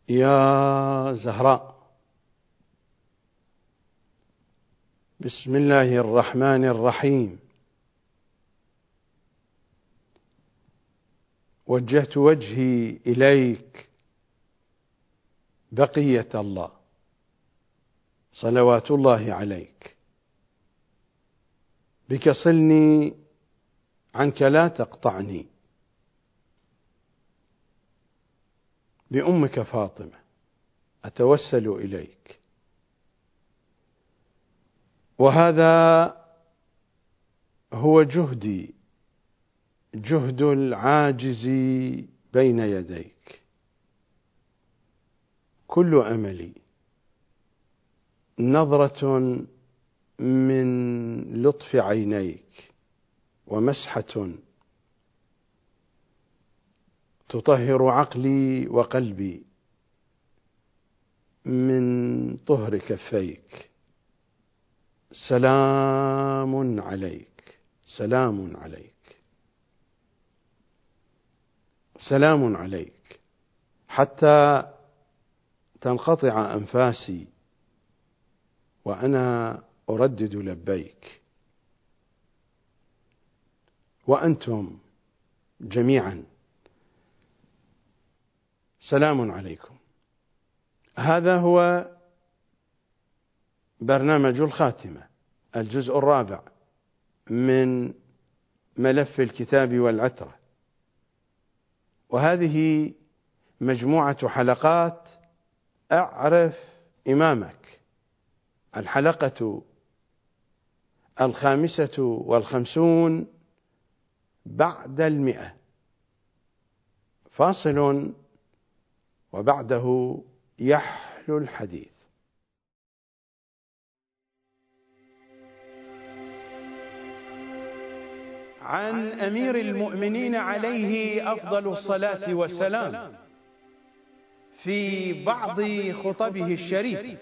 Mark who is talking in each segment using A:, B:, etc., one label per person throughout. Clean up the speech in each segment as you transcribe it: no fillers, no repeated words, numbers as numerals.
A: يا زهراء، بسم الله الرحمن الرحيم. وجهت وجهي إليك بقية الله، صلوات الله عليك. بك صلني، عنك لا تقطعني. بأمك فاطمة أتوسل إليك. وهذا هو جهدي، جهد العاجز بين يديك. كل أملي نظرة من لطف عينيك، ومسحة تطهر عقلي وقلبي من طهر كفيك. سلام عليك، سلام عليك، سلام عليك، حتى تنقطع أنفاسي وأنا أردد لبيك. وأنتم جميعا سلام عليكم. هذا هو برنامج الخاتمة، الجزء الرابع من ملف الكتاب والعترة، وهذه مجموعة حلقات أعرف إمامك، الحلقة 55 بعد 100، فاصل وبعده يحلو الحديث. عن أمير المؤمنين عليه أفضل الصلاة والسلام في بعض خطبه الشريفة: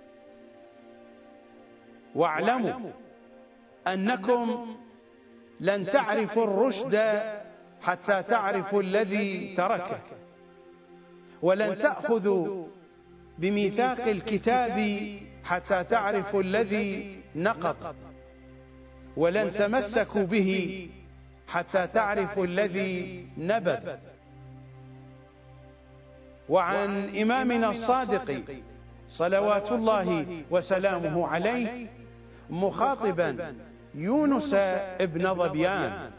A: واعلموا أنكم لن تعرفوا الرشد حتى تعرفوا الذي تركه، ولن تأخذوا بميثاق الكتاب حتى تعرفوا الذي نقض، ولن تمسكوا به حتى تعرفوا الذي نبذ. وعن إمامنا الصادق صلوات الله وسلامه عليه مخاطبا يونس ابن ظبيان: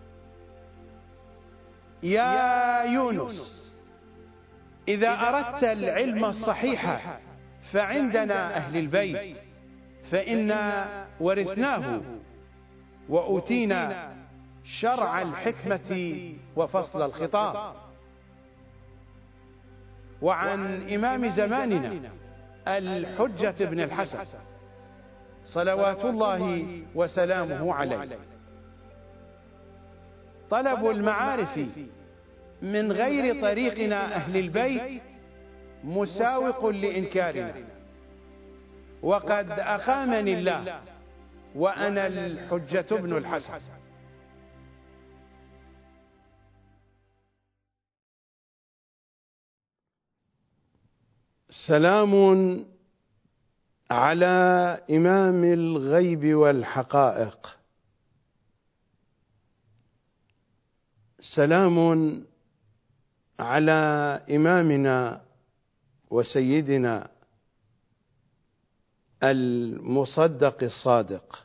A: يا يونس، إذا أردت العلم الصحيح فعندنا أهل البيت، فإنا ورثناه وأوتينا شرع الحكمة وفصل الخطاب. وعن إمام زماننا الحجة بن الحسن صلوات الله وسلامه عليه: طلب المعارف من غير طريقنا أهل البيت مساوق لإنكارنا، وقد أقامني الله وأنا الحجة بن الحسن. سلام على إمام الغيب والحقائق، سلام على إمامنا وسيدنا المصدق الصادق،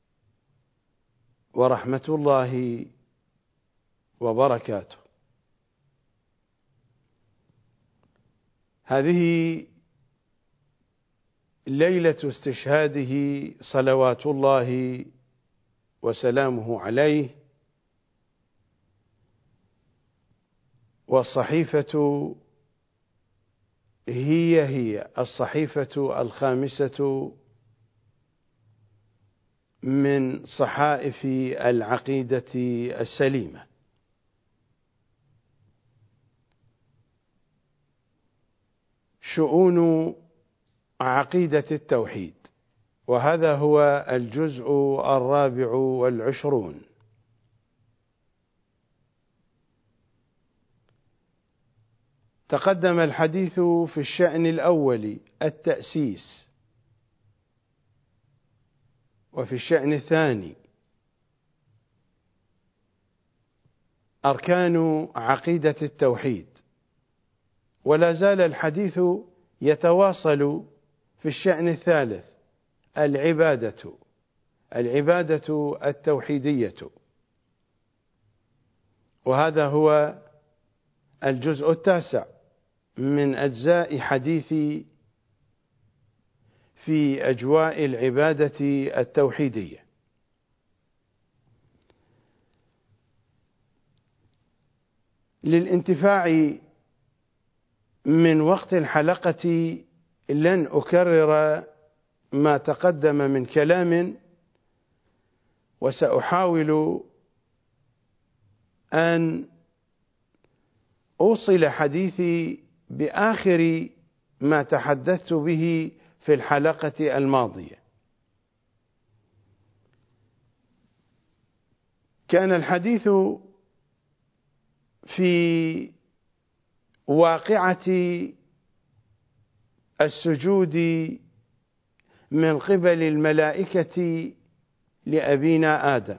A: ورحمة الله وبركاته. هذه ليلة استشهاده صلوات الله وسلامه عليه، والصحيفة هي الصحيفة 5 من صحائف العقيدة السليمة. شؤون عقيدة التوحيد، وهذا هو الجزء 24. تقدم الحديث في الشأن الأول التأسيس، وفي الشأن الثاني أركان عقيدة التوحيد، ولا زال الحديث يتواصل في الشأن الثالث العبادة التوحيدية، وهذا هو الجزء التاسع من أجزاء حديثي في أجواء العبادة التوحيدية. للانتفاع من وقت الحلقة لن أكرر ما تقدم من كلام، وسأحاول أن أوصل حديثي بآخر ما تحدثت به في الحلقة الماضية. كان الحديث في واقعة السجود من قبل الملائكة لأبينا آدم.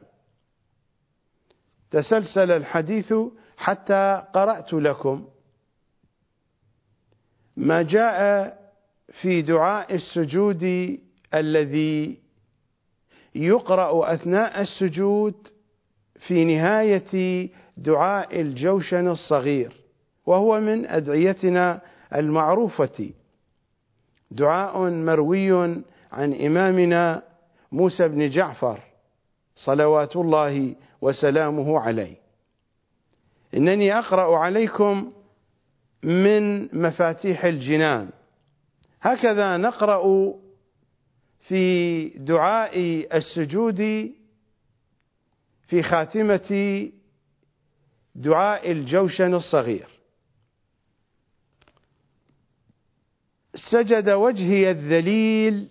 A: تسلسل الحديث حتى قرأت لكم ما جاء في دعاء السجود الذي يقرأ أثناء السجود في نهاية دعاء الجوشن الصغير، وهو من أدعيتنا المعروفة، دعاء مروي عن إمامنا موسى بن جعفر صلوات الله وسلامه عليه. إنني أقرأ عليكم من مفاتيح الجنان، هكذا نقرأ في دعاء السجود في خاتمة دعاء الجوشن الصغير: سجد وجهي الذليل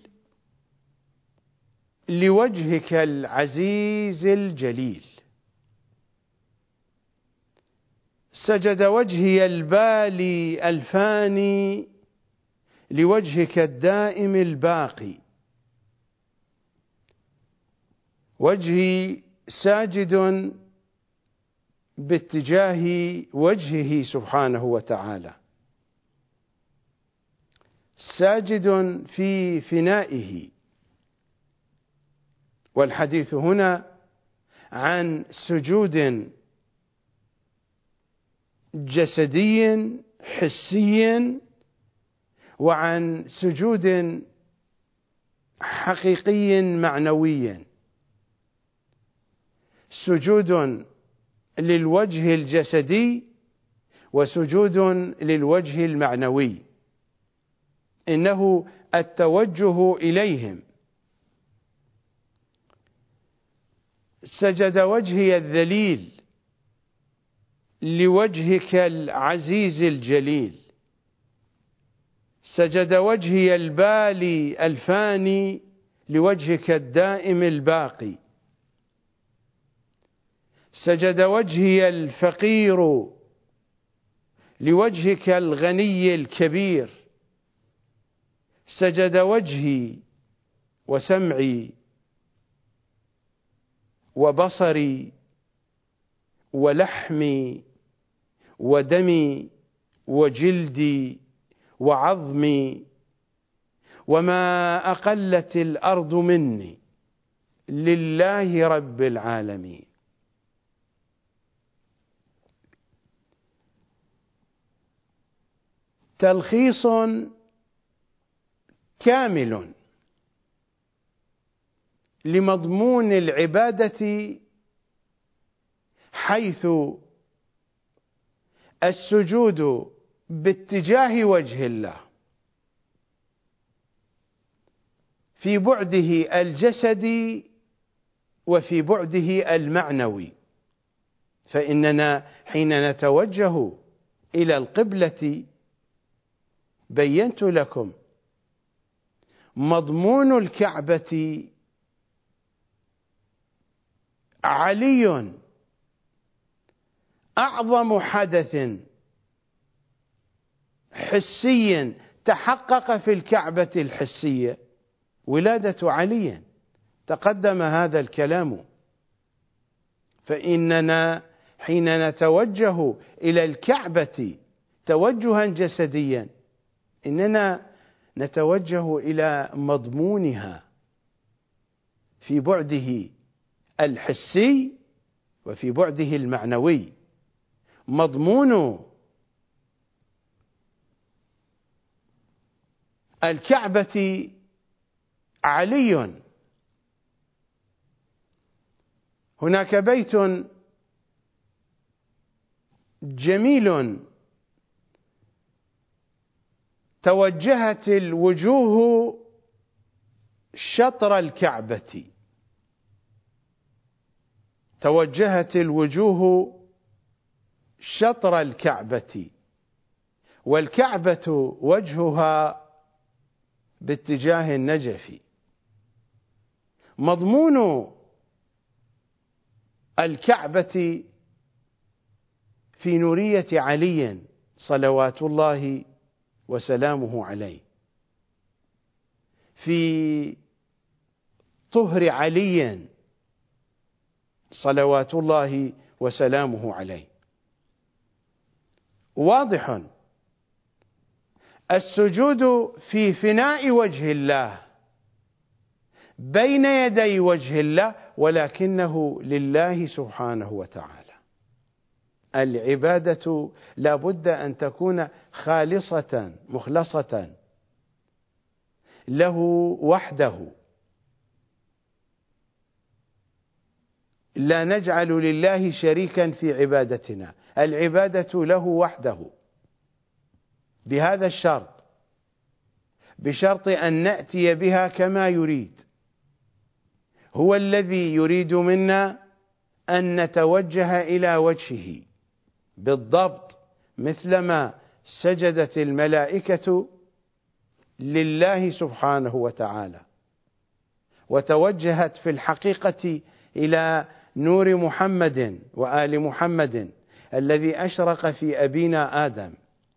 A: لوجهك العزيز الجليل، سجد وجهي البالي الفاني لوجهك الدائم الباقي، وجهي ساجد باتجاه وجهه سبحانه وتعالى، ساجد في فنائه. والحديث هنا عن سجود جسدي حسي، وعن سجود حقيقي معنوي، سجود للوجه الجسدي وسجود للوجه المعنوي، إنه التوجه إليهم. سجد وجهي الذليل لوجهك العزيز الجليل، سجد وجهي البالي الفاني لوجهك الدائم الباقي، سجد وجهي الفقير لوجهك الغني الكبير، سجد وجهي وسمعي وبصري ولحمي ودمي وجلدي وعظمي وما أقلت الأرض مني لله رب العالمين. تلخيص كامل لمضمون العبادة، حيث السجود باتجاه وجه الله في بعده الجسدي وفي بعده المعنوي. فإننا حين نتوجه إلى القبلة بينت لكم مضمون الكعبة علي أعظم حدث حسي تحقق في الكعبة الحسية ولادة علي، تقدم هذا الكلام. فإننا حين نتوجه إلى الكعبة توجها جسديا إننا نتوجه إلى مضمونها في بعده الحسي وفي بعده المعنوي. مضمون الكعبة علي. هناك بيت جميل توجهت الوجوه شطر الكعبة، توجهت الوجوه شطر الكعبة، والكعبة وجهها باتجاه النجف. مضمون الكعبة في نورية علي صلوات الله وسلامه عليه، في طهر علي صلوات الله وسلامه عليه. واضح السجود في فناء وجه الله بين يدي وجه الله، ولكنه لله سبحانه وتعالى. العبادة لا بد أن تكون خالصة مخلصة له وحده، لا نجعل لله شريكا في عبادتنا، العبادة له وحده بهذا الشرط، بشرط أن نأتي بها كما يريد. هو الذي يريد منا أن نتوجه إلى وجهه بالضبط مثلما سجدت الملائكة لله سبحانه وتعالى، وتوجهت في الحقيقة إلى نور محمد وآل محمد الذي أشرق في أبينا آدم.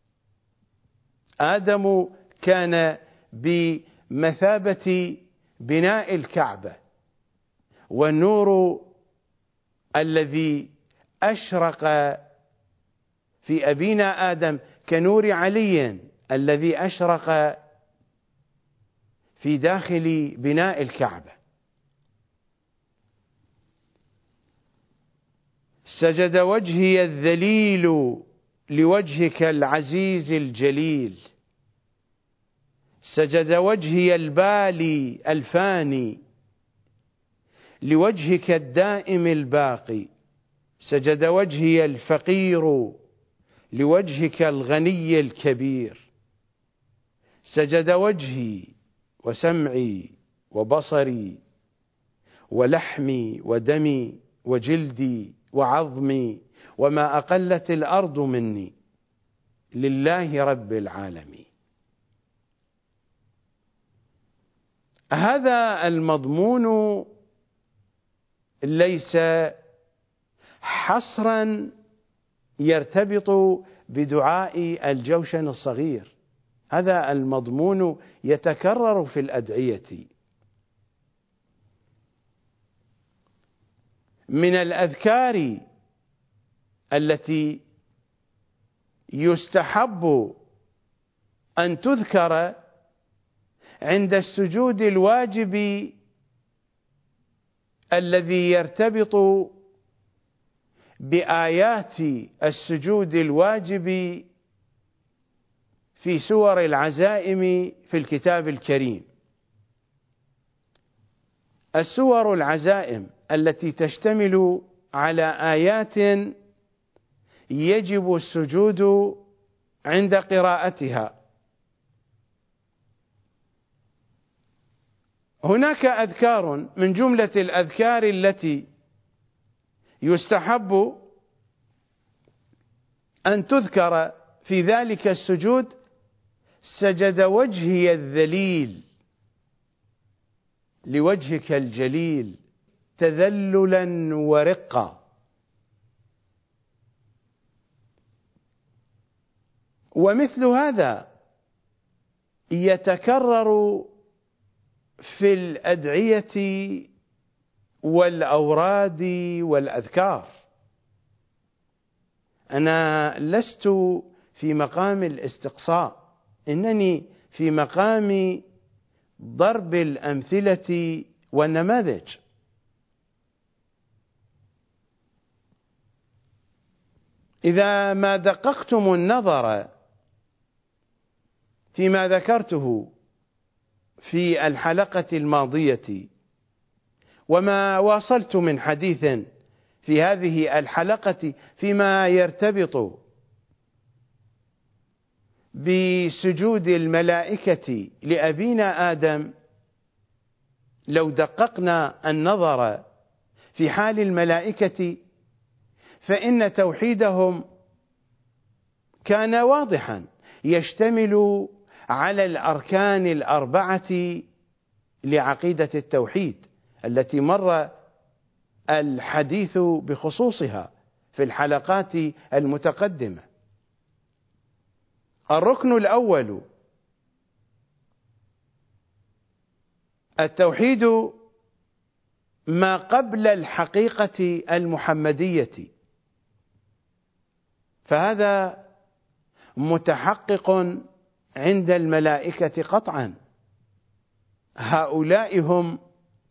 A: آدم كان بمثابة بناء الكعبة، والنور الذي أشرق في أبينا آدم كنور علي الذي أشرق في داخل بناء الكعبة. سجد وجهي الذليل لوجهك العزيز الجليل، سجد وجهي البالي الفاني لوجهك الدائم الباقي، سجد وجهي الفقير لوجهك الغني الكبير، سجد وجهي وسمعي وبصري ولحمي ودمي وجلدي وعظمي وما أقلت الأرض مني لله رب العالمين. هذا المضمون ليس حصرا يرتبط بدعاء الجوشن الصغير، هذا المضمون يتكرر في الأدعية. من الأذكار التي يستحب أن تذكر عند السجود الواجب الذي يرتبط بآيات السجود الواجب في سور العزائم في الكتاب الكريم. السور العزائم التي تشتمل على آيات يجب السجود عند قراءتها. هناك أذكار من جملة الأذكار التي يستحب أن تذكر في ذلك السجود: سجد وجهي الذليل لوجهك الجليل تذللا ورقا. ومثل هذا يتكرر في الأدعية والأوراد والأذكار. أنا لست في مقام الاستقصاء، إنني في مقام ضرب الأمثلة والنماذج. إذا ما دققتم النظر فيما ذكرته في الحلقة الماضية وما واصلت من حديث في هذه الحلقة فيما يرتبط بسجود الملائكة لأبينا آدم، لو دققنا النظر في حال الملائكة فإن توحيدهم كان واضحا، يشتمل على الأركان الأربعة لعقيدة التوحيد التي مر الحديث بخصوصها في الحلقات المتقدمة. الركن الأول التوحيد ما قبل الحقيقة المحمدية، فهذا متحقق عند الملائكة قطعا. هؤلاء هم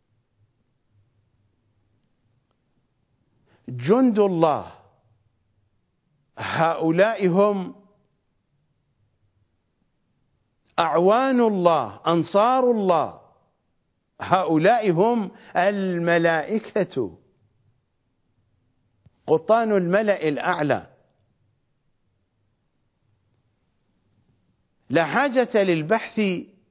A: جند الله، هؤلاء هم أعوان الله، أنصار الله، هؤلاء هم الملائكة، قطان الملأ الأعلى. لا حاجة للبحث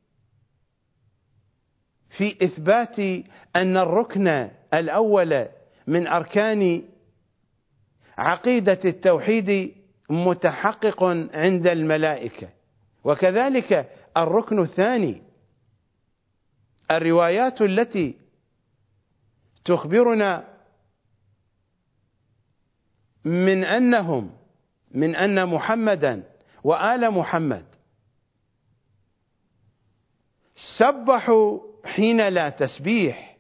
A: في إثبات أن الركن الأول من أركان عقيدة التوحيد متحقق عند الملائكة، وكذلك الركن الثاني. الروايات التي تخبرنا من أن محمدا وآل محمد سبحوا حين لا تسبيح،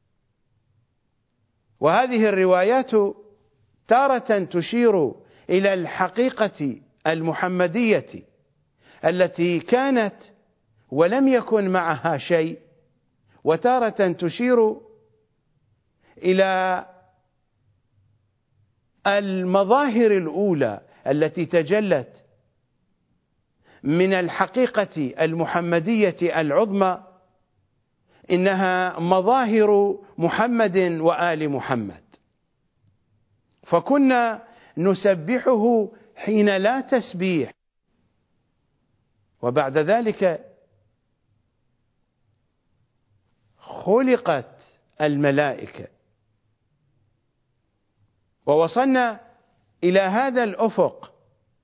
A: وهذه الروايات تارة تشير إلى الحقيقة المحمدية التي كانت ولم يكن معها شيء، وتارة تشير إلى المظاهر الأولى التي تجلت من الحقيقة المحمدية العظمى، إنها مظاهر محمد وآل محمد. فكنا نسبحه حين لا تسبيح، وبعد ذلك خلقت الملائكة ووصلنا إلى هذا الأفق،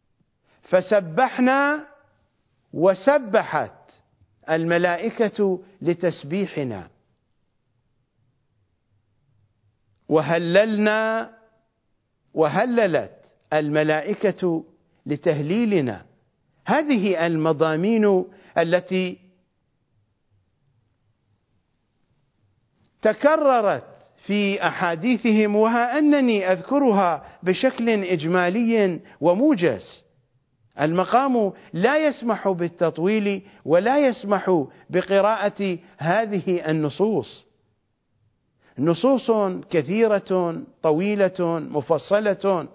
A: فسبحنا وسبحت الملائكة لتسبيحنا، وهللنا وهللت الملائكة لتهليلنا. هذه المضامين التي تكررت في أحاديثهم، وها أنني أذكرها بشكل إجمالي وموجز. المقام لا يسمح بالتطويل ولا يسمح بقراءة هذه النصوص، نصوص كثيرة طويلة مفصلة.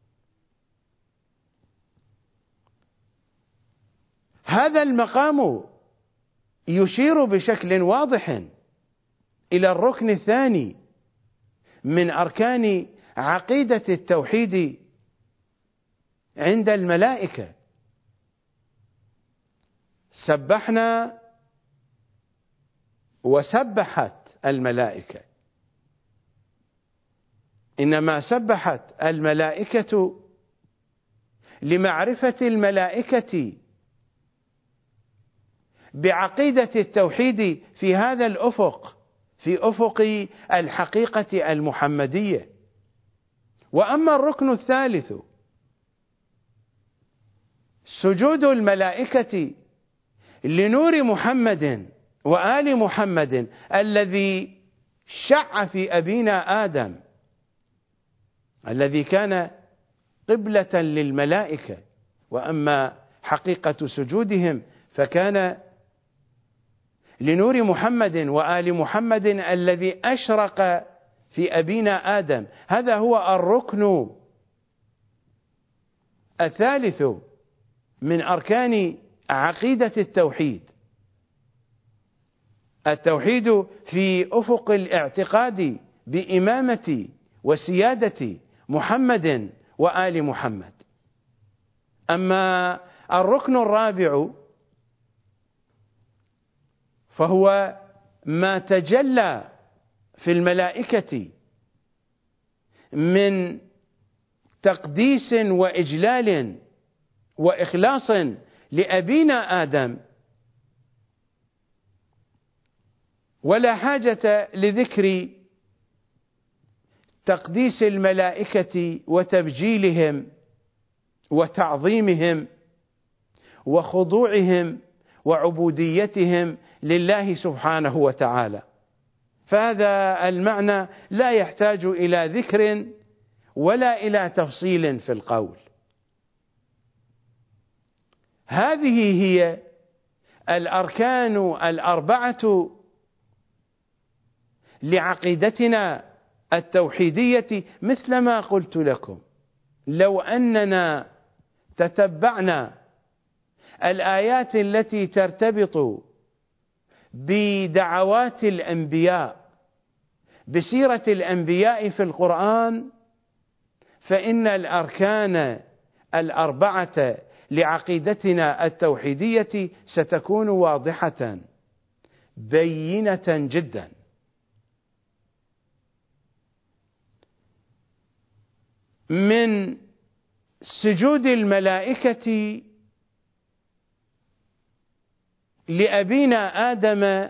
A: هذا المقام يشير بشكل واضح إلى الركن الثاني من أركان عقيدة التوحيد عند الملائكة. سبحنا وسبحت الملائكة، إنما سبحت الملائكة لمعرفة الملائكة بعقيدة التوحيد في هذا الأفق، في أفق الحقيقة المحمدية. وأما الركن الثالث سجود الملائكة لنور محمد وآل محمد الذي شع في أبينا آدم، الذي كان قبلة للملائكة، وأما حقيقة سجودهم فكان لنور محمد وآل محمد الذي أشرق في أبينا آدم. هذا هو الركن الثالث من أركان عقيدة التوحيد، التوحيد في أفق الاعتقاد بإمامة وسيادة محمد وآل محمد. أما الركن الرابع فهو ما تجلى في الملائكة من تقديس وإجلال وإخلاص لأبينا آدم، ولا حاجة لذكر تقديس الملائكة وتبجيلهم وتعظيمهم وخضوعهم وعبوديتهم لله سبحانه وتعالى، فهذا المعنى لا يحتاج إلى ذكر ولا إلى تفصيل في القول. هذه هي الأركان الأربعة لعقيدتنا التوحيدية. مثل ما قلت لكم، لو أننا تتبعنا الآيات التي ترتبط بدعوات الأنبياء بسيرة الأنبياء في القرآن، فإن الأركان الأربعة لعقيدتنا التوحيدية ستكون واضحة بينة جدا. من سجود الملائكة لأبينا آدم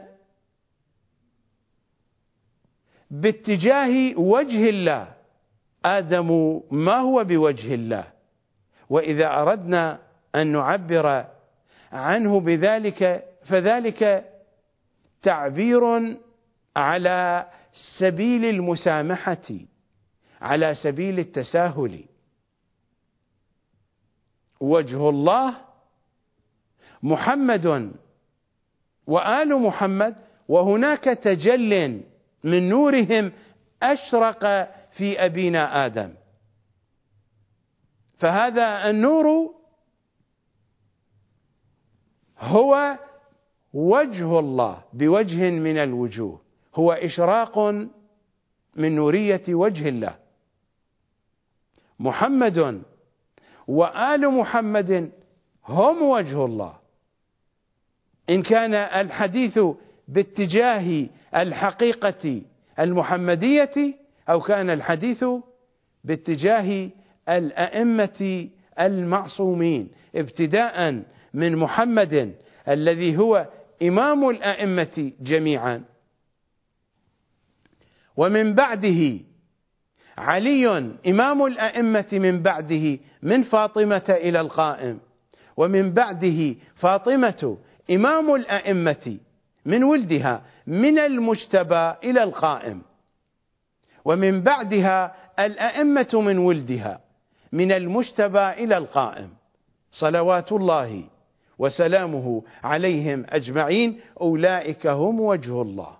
A: باتجاه وجه الله، آدم ما هو بوجه الله، وإذا أردنا أن نعبر عنه بذلك فذلك تعبير على سبيل المسامحة، على سبيل التساهل. وجه الله محمد وآل محمد، وهناك تجل من نورهم أشرق في أبينا آدم، فهذا النور هو وجه الله بوجه من الوجوه، هو إشراق من نورية وجه الله. محمد وآل محمد هم وجه الله، إن كان الحديث باتجاه الحقيقة المحمدية أو كان الحديث باتجاه الأئمة المعصومين، ابتداء من محمد الذي هو إمام الأئمة جميعا، ومن بعده علي إمام الأئمة من بعده من فاطمة إلى القائم، ومن بعده فاطمة إمام الأئمة من ولدها من المجتبى إلى القائم، ومن بعدها الأئمة من ولدها من المجتبى إلى القائم، صلوات الله وسلامه عليهم أجمعين. أولئك هم وجه الله.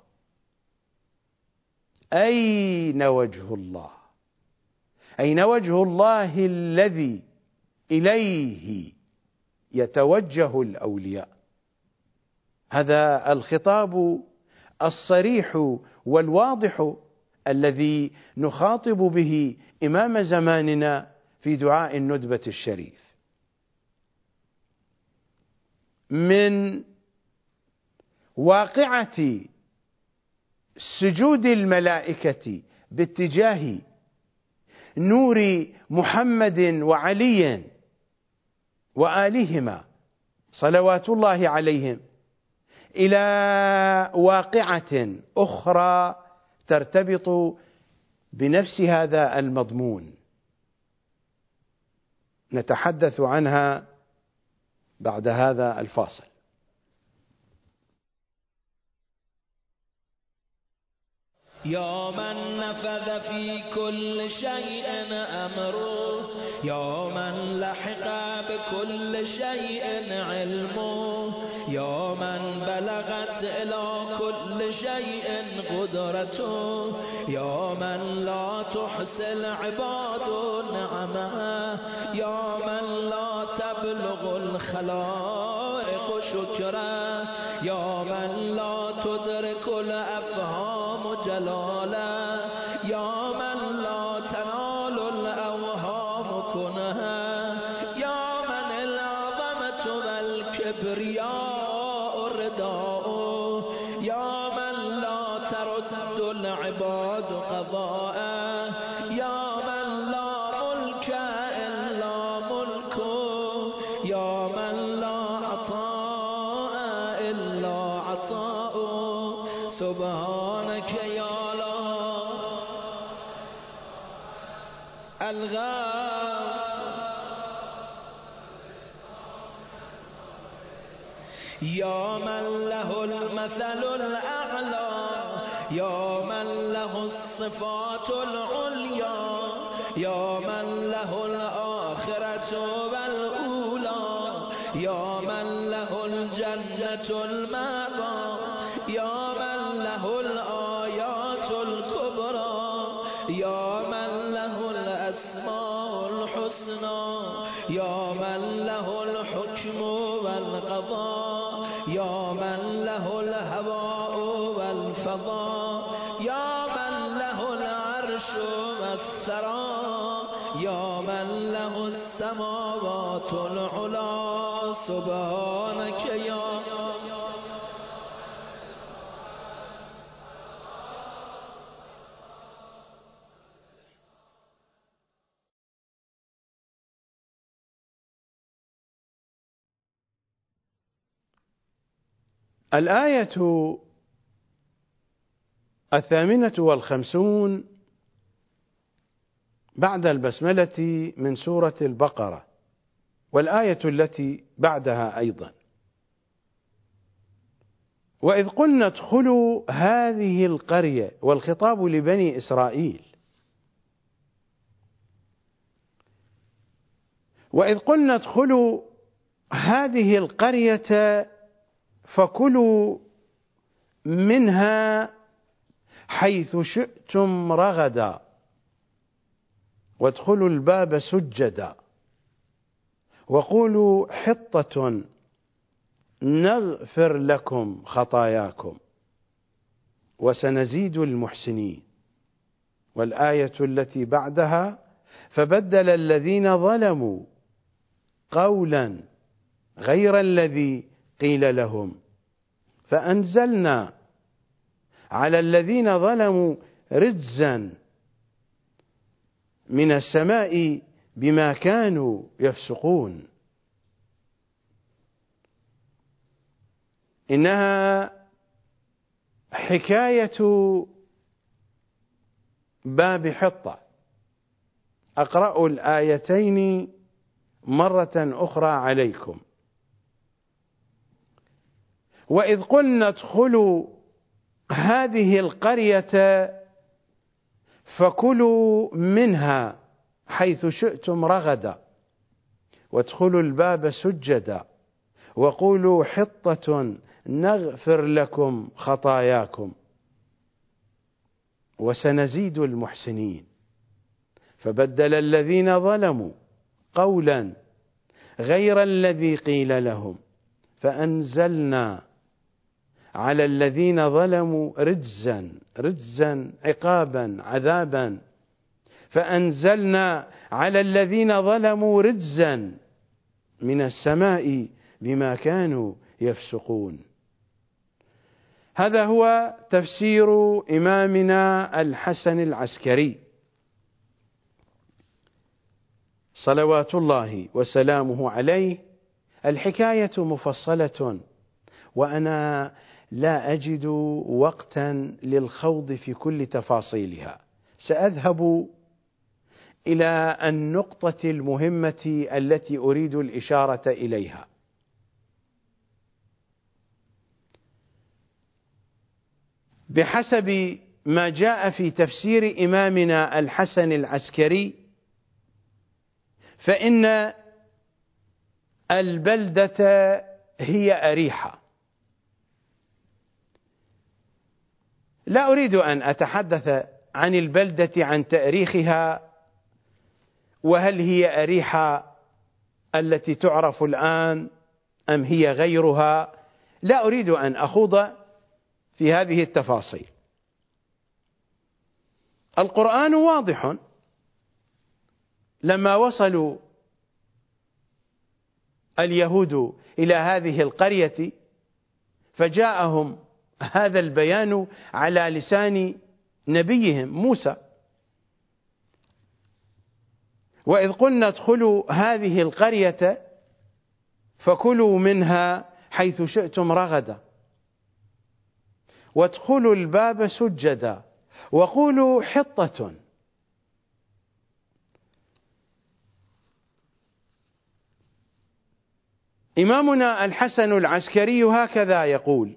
A: أين وجه الله؟ أين وجه الله الذي إليه يتوجه الأولياء؟ هذا الخطاب الصريح والواضح الذي نخاطب به إمام زماننا في دعاء الندبة الشريف. من واقعة سجود الملائكة باتجاه نور محمد وعلي وآلهما صلوات الله عليهم إلى واقعة أخرى ترتبط بنفس هذا المضمون، نتحدث عنها بعد هذا الفاصل.
B: يا من نفذ في كل شيء أمره، يا من لحق بكل شيء علمه، يا من بلغت إلى كل شيء قدرته، يا من لا تحصي العباد نعمه، يا من لا تبلغ الخلائق شكره، يا من لا تدرك الأفهام جلاله، يا من لا تنال الأوهام كنها، يا من العظمة والكبرياء رداؤه، يا من لا ترد العباد قضاءه، يا من لا ملك إلا ملكه، يا من لا عطاء إلا عطاؤه. سبحانك يا الغافر، يا من له المثل الأعلى، يا من له الصفات العليا، يا من له الآخرة والأولى، يا من له الجنة المأوى، يا من له الآيات الكبرى، يا من له الأسماء الحسنى، يا من له الحكم والقضاء، يا من له الهواء والفضاء، يا من له العرش والثرى، يا من له السماوات العلى. سبحانك يا
A: الآية 58 بعد البسملة من سورة البقرة، والآية التي بعدها أيضا: وإذ قلنا ادخلوا هذه القرية، والخطاب لبني إسرائيل. وإذ قلنا ادخلوا هذه القرية فكلوا منها حيث شئتم رغدا وادخلوا الباب سجدا وقولوا حطة نغفر لكم خطاياكم وسنزيد المحسنين. والآية التي بعدها: فبدل الذين ظلموا قولا غير الذي قيل لهم فأنزلنا على الذين ظلموا رجزا من السماء بما كانوا يفسقون. إنها حكاية باب حطة. أقرأ الآيتين مرة أخرى عليكم. وإذ قلنا ادخلوا هذه القرية فكلوا منها حيث شئتم رغدا وادخلوا الباب سجدا وقولوا حطة نغفر لكم خطاياكم وسنزيد المحسنين. فبدل الذين ظلموا قولا غير الذي قيل لهم فأنزلنا على الذين ظلموا رجزا عقابا عذابا. فأنزلنا على الذين ظلموا رجزا من السماء بما كانوا يفسقون. هذا هو تفسير إمامنا الحسن العسكري صلوات الله وسلامه عليه. الحكاية مفصلة، وأنا لا أجد وقتا للخوض في كل تفاصيلها. سأذهب إلى النقطة المهمة التي أريد الإشارة إليها. بحسب ما جاء في تفسير إمامنا الحسن العسكري فإن البلدة هي أريحة. لا أريد أن أتحدث عن البلدة عن تاريخها، وهل هي أريحة التي تعرف الآن أم هي غيرها. لا أريد أن أخوض في هذه التفاصيل. القرآن واضح. لما وصلوا اليهود إلى هذه القرية فجاءهم هذا البيان على لسان نبيهم موسى: وإذ قلنا ادخلوا هذه القرية فكلوا منها حيث شئتم رغدا وادخلوا الباب سجدا وقولوا حطة. إمامنا الحسن العسكري هكذا يقول: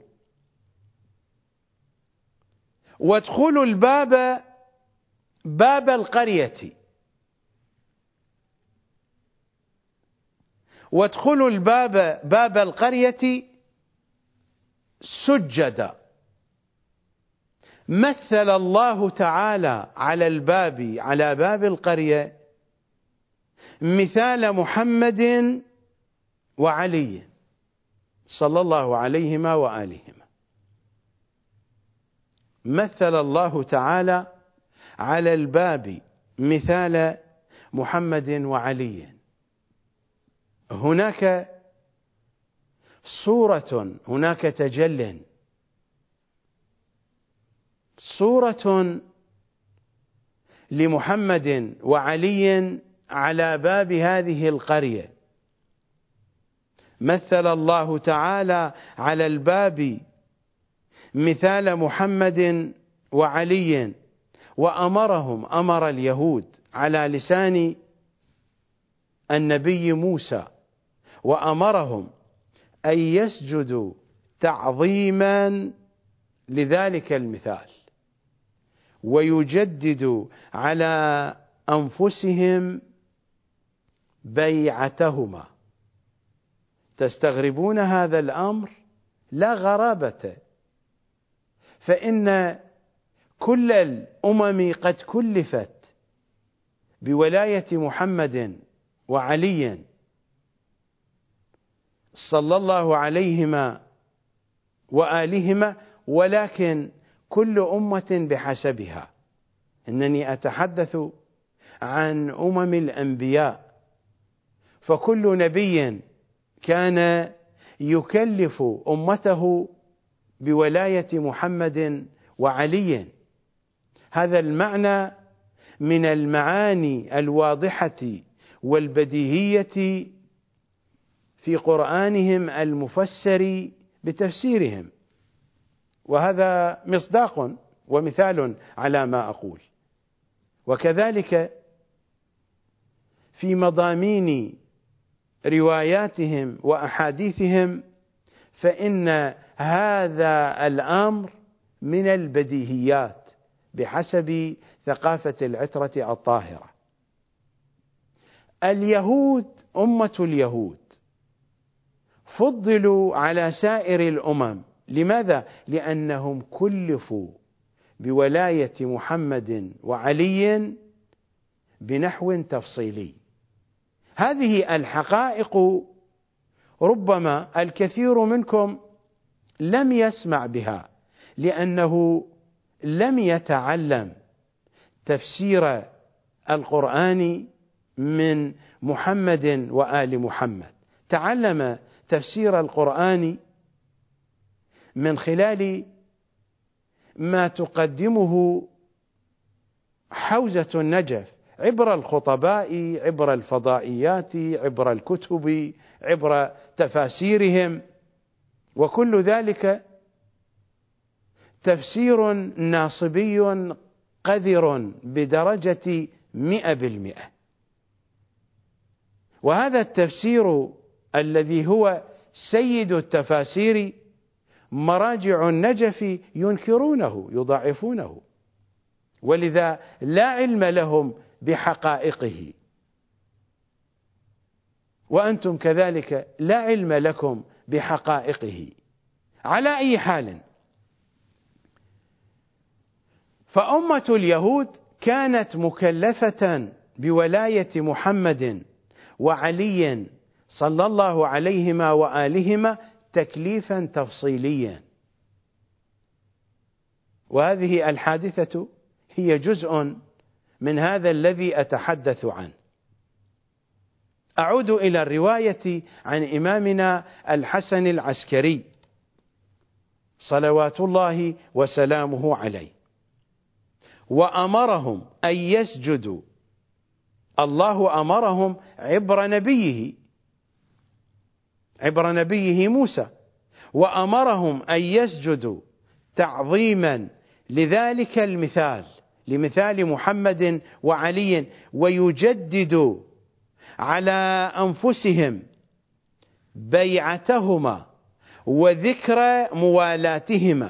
A: وادخلوا الباب باب القرية، وادخلوا الباب باب القرية سجدا. مثل الله تعالى على الباب، على باب القرية، مثال محمد وعلي صلى الله عليهما وآلهما. مثل الله تعالى على الباب مثال محمد وعلي. هناك صورة، هناك تجل، صورة لمحمد وعلي على باب هذه القرية. مثل الله تعالى على الباب مثال محمد وعلي، وأمرهم، أمر اليهود على لسان النبي موسى، وأمرهم أن يسجدوا تعظيما لذلك المثال، ويجددوا على أنفسهم بيعتهما. تستغربون هذا الأمر؟ لا غرابة، فإن كل الأمم قد كلفت بولاية محمد وعلي صلى الله عليهما وآلهما، ولكن كل أمة بحسبها. إنني أتحدث عن أمم الأنبياء، فكل نبي كان يكلف أمته بولاية محمد وعلي. هذا المعنى من المعاني الواضحة والبديهية في قرآنهم المفسر بتفسيرهم، وهذا مصداق ومثال على ما أقول. وكذلك في مضامين رواياتهم وأحاديثهم، فإن هذا الأمر من البديهيات بحسب ثقافة العترة الطاهرة. اليهود، أمة اليهود، فضلوا على سائر الأمم. لماذا؟ لأنهم كلفوا بولاية محمد وعلي بنحو تفصيلي. هذه الحقائق ربما الكثير منكم لم يسمع بها، لأنه لم يتعلم تفسير القرآن من محمد وآل محمد. تعلم تفسير القرآن من خلال ما تقدمه حوزة النجف، عبر الخطباء، عبر الفضائيات، عبر الكتب، عبر تفاسيرهم، وكل ذلك تفسير ناصبي قذر بدرجة 100%. وهذا التفسير الذي هو سيد التفاسير، مراجع النجف ينكرونه، يضعفونه، ولذا لا علم لهم بحقائقه، وأنتم كذلك لا علم لكم بحقائقه. على أي حال، فأمة اليهود كانت مكلفة بولاية محمد وعلي صلى الله عليهما وآلهما تكليفا تفصيليا، وهذه الحادثة هي جزء من هذا الذي أتحدث عنه. أعود إلى الرواية عن إمامنا الحسن العسكري صلوات الله وسلامه عليه، وأمرهم أن يسجدوا. الله أمرهم عبر نبيه موسى، وأمرهم أن يسجدوا تعظيما لذلك المثال، لمثال محمد وعلي، ويجددوا على أنفسهم بيعتهما وذكر موالاتهما،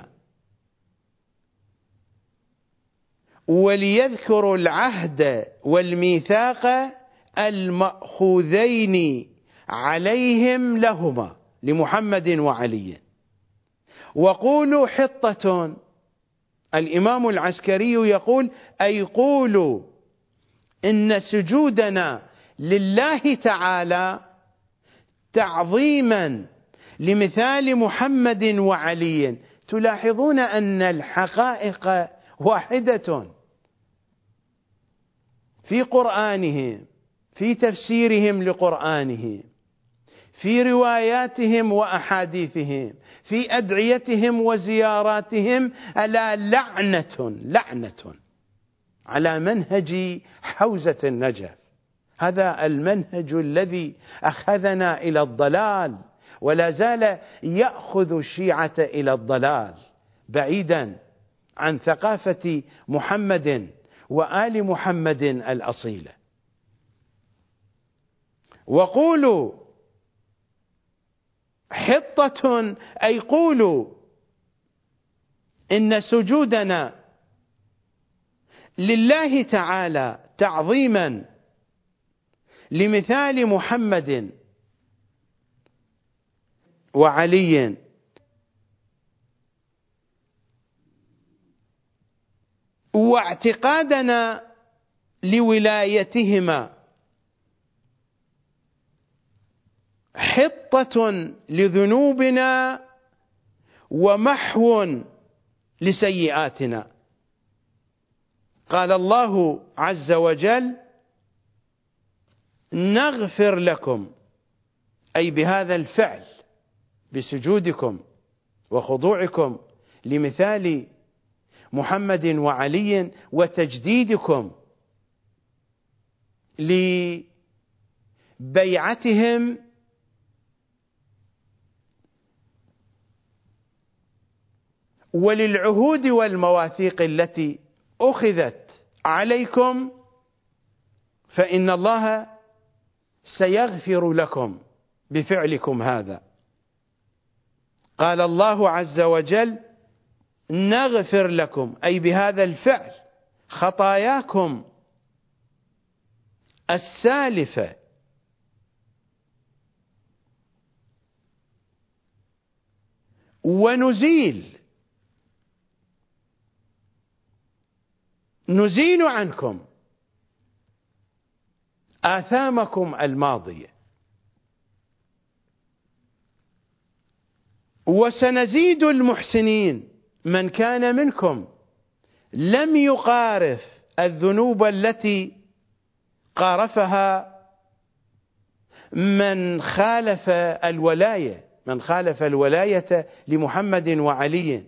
A: وليذكروا العهد والميثاق المأخوذين عليهم لهما، لمحمد وعلي. وقولوا حطة، الإمام العسكري يقول أي قولوا إن سجودنا لله تعالى تعظيما لمثال محمد وعلي. تلاحظون أن الحقائق واحدة في قرآنهم، في تفسيرهم لقرآنه، في رواياتهم وأحاديثهم، في أدعيتهم وزياراتهم، ألا لعنة على منهج حوزة النجف. هذا المنهج الذي أخذنا إلى الضلال، ولا زال يأخذ الشيعة إلى الضلال، بعيدا عن ثقافة محمد وآل محمد الأصيلة. وقولوا حطة أي قولوا إن سجودنا لله تعالى تعظيما لمثال محمد وعلي واعتقادنا لولايتهما حطة لذنوبنا ومحو لسيئاتنا. قال الله عز وجل نغفر لكم، أي بهذا الفعل، بسجودكم وخضوعكم لمثال محمد وعلي وتجديدكم لبيعتهم وللعهود والمواثيق التي أخذت عليكم، فإن الله سيغفر لكم بفعلكم هذا. قال الله عز وجل نغفر لكم، أي بهذا الفعل، خطاياكم السالفة ونزيل عنكم آثامكم الماضية، وسنزيد المحسنين من كان منكم لم يقارف الذنوب التي قارفها من خالف الولاية لمحمد وعلي،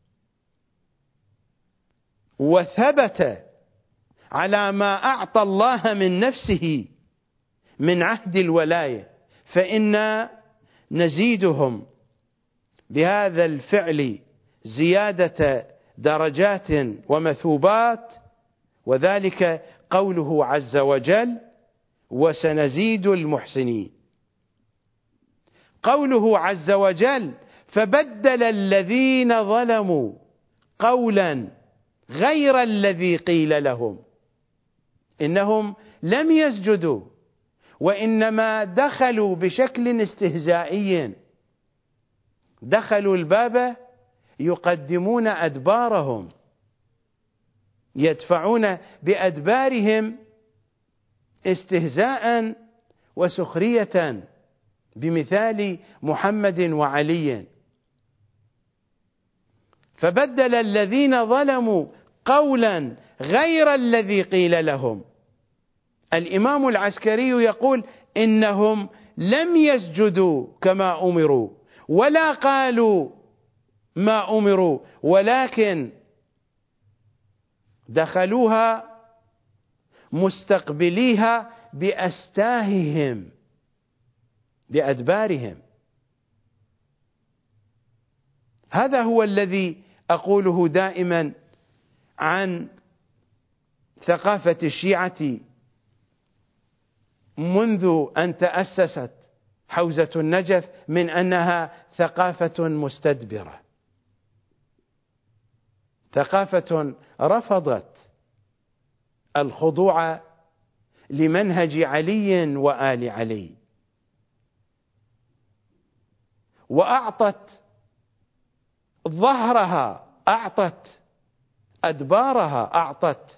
A: وثبت على ما أعطى الله من نفسه من عهد الولاية، فإنا نزيدهم بهذا الفعل زيادة درجات ومثوبات، وذلك قوله عز وجل وسنزيد المحسنين. قوله عز وجل فبدل الذين ظلموا قولا غير الذي قيل لهم. إنهم لم يسجدوا، وإنما دخلوا بشكل استهزائي، دخلوا الباب يقدمون أدبارهم، يدفعون بأدبارهم استهزاء وسخرية بمثال محمد وعلي. فبدل الذين ظلموا قولا غير الذي قيل لهم. الإمام العسكري يقول إنهم لم يسجدوا كما أمروا ولا قالوا ما أمروا، ولكن دخلوها مستقبليها بأستاههم بأدبارهم. هذا هو الذي أقوله دائما عن ثقافة الشيعة منذ أن تأسست حوزة النجف، من أنها ثقافة مستدبرة، ثقافة رفضت الخضوع لمنهج علي وآل علي، وأعطت ظهرها، أعطت أدبارها، أعطت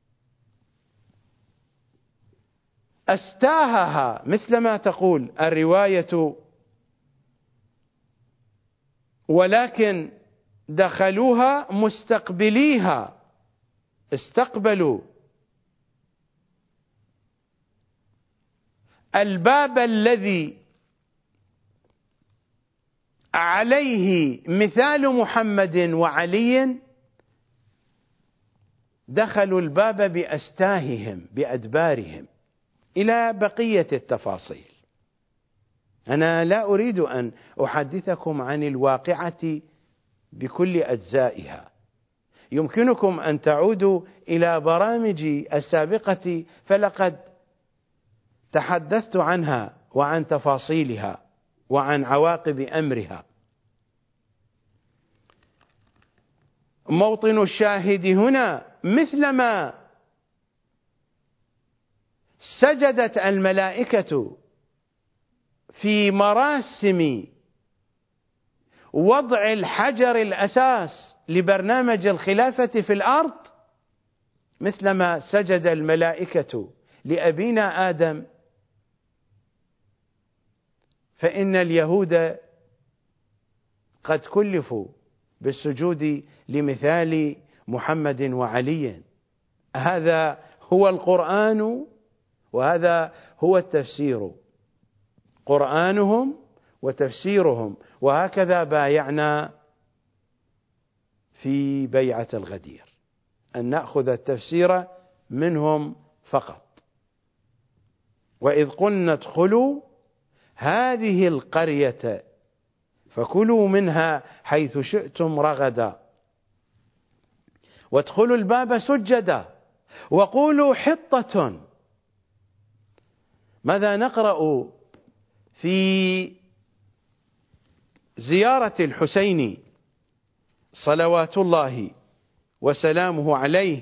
A: أستاهها مثل ما تقول الرواية، ولكن دخلوها مستقبليها، استقبلوا الباب الذي عليه مثال محمد وعلي، دخلوا الباب بأستاههم بأدبارهم، إلى بقية التفاصيل. أنا لا أريد أن أحدثكم عن الواقعة بكل أجزائها، يمكنكم أن تعودوا إلى برامجي السابقة فلقد تحدثت عنها وعن تفاصيلها وعن عواقب أمرها. موطن الشاهد هنا مثلما سجدت الملائكة في مراسم وضع الحجر الأساس لبرنامج الخلافة في الأرض، مثلما سجد الملائكة لأبينا آدم، فإن اليهود قد كلفوا بالسجود لمثال محمد وعلي. هذا هو القرآن وهذا هو التفسير، قرآنهم وتفسيرهم، وهكذا بايعنا في بيعة الغدير، أن نأخذ التفسير منهم فقط. وإذ قلنا ادخلوا هذه القرية فكلوا منها حيث شئتم رغدا وادخلوا الباب سجدا وقولوا حطة. ماذا نقرأ في زيارة الحسين صلوات الله وسلامه عليه،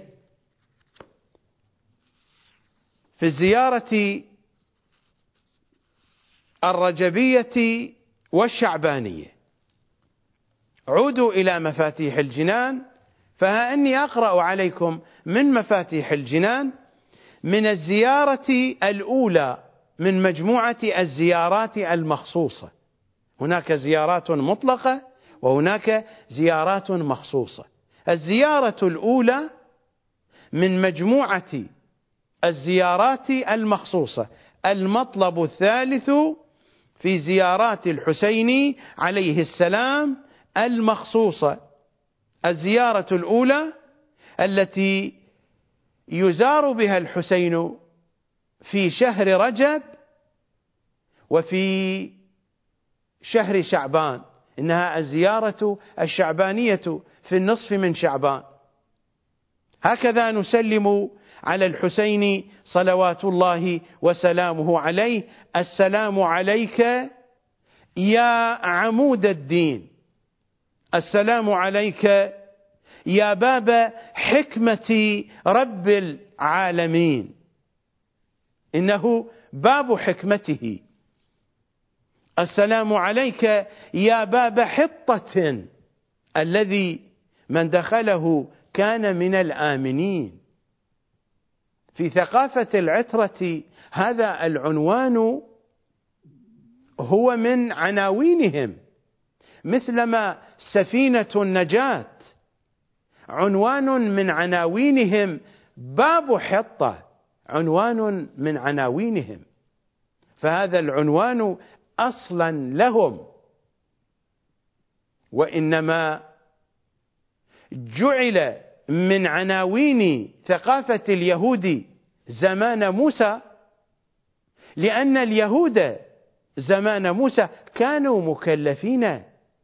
A: في الزيارة الرجبية والشعبانية؟ عودوا إلى مفاتيح الجنان، فها أني أقرأ عليكم من مفاتيح الجنان من الزيارة الأولى من مجموعة الزيارات المخصوصة. هناك زيارات مطلقة وهناك زيارات مخصوصة. الزيارة الأولى من مجموعة الزيارات المخصوصة، المطلب الثالث في زيارات الحسين عليه السلام المخصوصة. الزيارة الأولى التي يزار بها الحسين في شهر رجب وفي شهر شعبان، إنها الزيارة الشعبانية في النصف من شعبان. هكذا نسلم على الحسين صلوات الله وسلامه عليه: السلام عليك يا عمود الدين، السلام عليك يا باب حكمة رب العالمين، إنه باب حكمته. السلام عليك يا باب حطة، الذي من دخله كان من الآمنين. في ثقافة العترة هذا العنوان هو من عناوينهم، مثلما سفينة النجاة عنوان من عناوينهم، باب حطة عنوان من عناوينهم. فهذا العنوان أصلا لهم، وإنما جعل من عناوين ثقافة اليهود زمان موسى، لأن اليهود زمان موسى كانوا مكلفين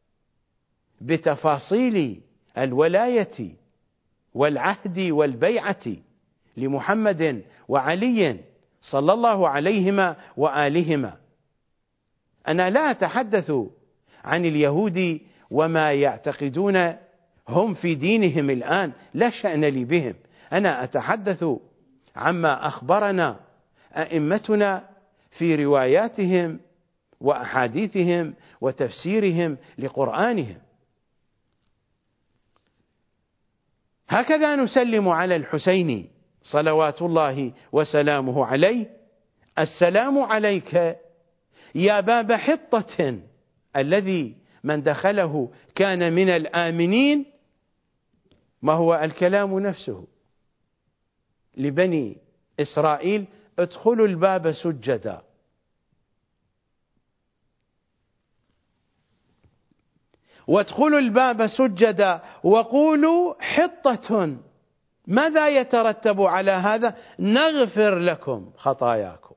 A: بتفاصيل الولاية والعهد والبيعة لمحمد وعلي صلى الله عليهما وآلهما. أنا لا أتحدث عن اليهود وما يعتقدون هم في دينهم الآن، لا شأن لي بهم. أنا أتحدث عما أخبرنا أئمتنا في رواياتهم وأحاديثهم وتفسيرهم لقرآنهم. هكذا نسلم على الحسين صلوات الله وسلامه عليه: السلام عليك يا باب حطة، الذي من دخله كان من الآمنين. ما هو الكلام نفسه لبني إسرائيل: ادخلوا الباب سجدا. وادخلوا الباب سجدا وقولوا حطة. ماذا يترتب على هذا؟ نغفر لكم خطاياكم.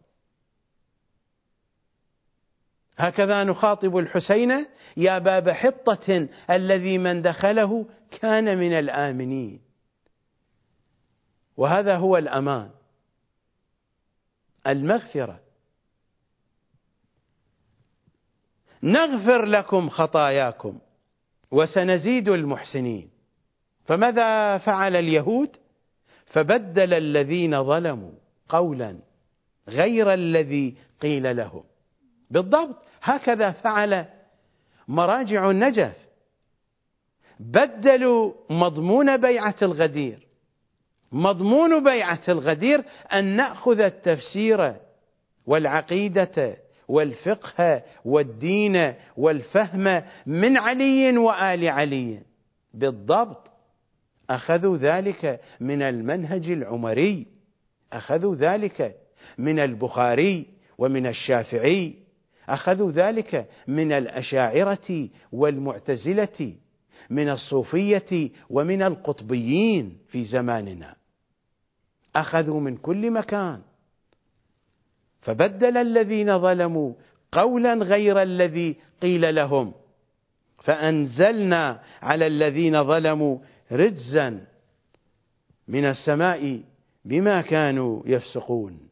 A: هكذا نخاطب الحسين: يا باب حطة، الذي من دخله كان من الآمنين. وهذا هو الأمان، المغفرة. نغفر لكم خطاياكم وسنزيد المحسنين. فماذا فعل اليهود؟ فبدل الذين ظلموا قولا غير الذي قيل لهم. بالضبط هكذا فعل مراجع النجف، بدلوا مضمون بيعة الغدير. مضمون بيعة الغدير أن نأخذ التفسير والعقيدة والفقه والدين والفهم من علي وآل علي. بالضبط أخذوا ذلك من المنهج العمري، أخذوا ذلك من البخاري ومن الشافعي، أخذوا ذلك من الأشاعرة والمعتزلة، من الصوفية ومن القطبيين في زماننا. أخذوا من كل مكان. فبدل الذين ظلموا قولا غير الذي قيل لهم، فأنزلنا على الذين ظلموا رجزا من السماء بما كانوا يفسقون.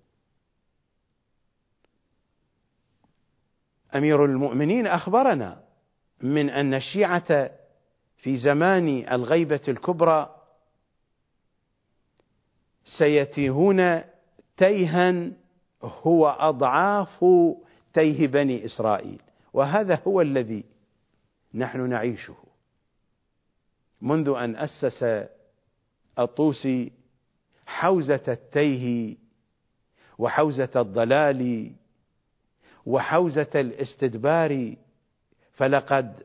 A: أمير المؤمنين أخبرنا من أن الشيعة في زمان الغيبة الكبرى سيتيهون تيها هو أضعاف تيه بني إسرائيل، وهذا هو الذي نحن نعيشه منذ أن أسس الطوسي حوزة التيه وحوزة الضلال وحوزة الاستدبار. فلقد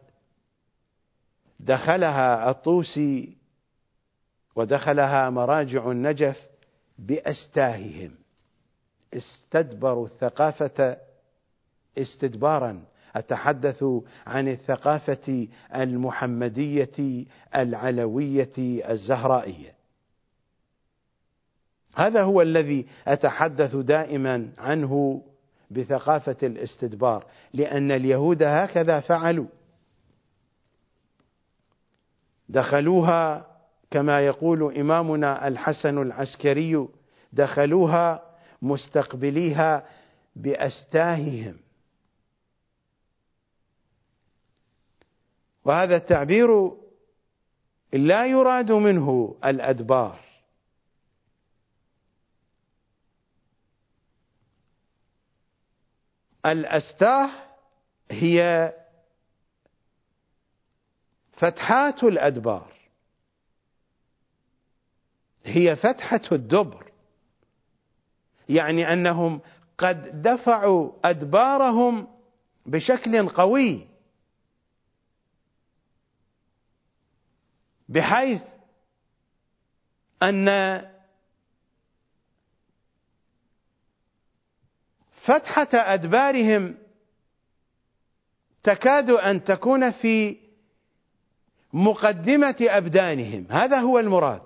A: دخلها الطوسي ودخلها مراجع النجف بأستاههم، استدبروا الثقافة استدبارا. أتحدث عن الثقافة المحمدية العلوية الزهرائية. هذا هو الذي أتحدث دائما عنه بثقافة الاستدبار، لأن اليهود هكذا فعلوا. دخلوها كما يقول إمامنا الحسن العسكري: دخلوها مستقبليها بأستاههم. وهذا التعبير لا يراد منه الأدبار، الأستاه هي فتحات الأدبار، هي فتحة الدبر، يعني أنهم قد دفعوا أدبارهم بشكل قوي، بحيث أن فتحة أدبارهم تكاد أن تكون في مقدمة أبدانهم، هذا هو المراد.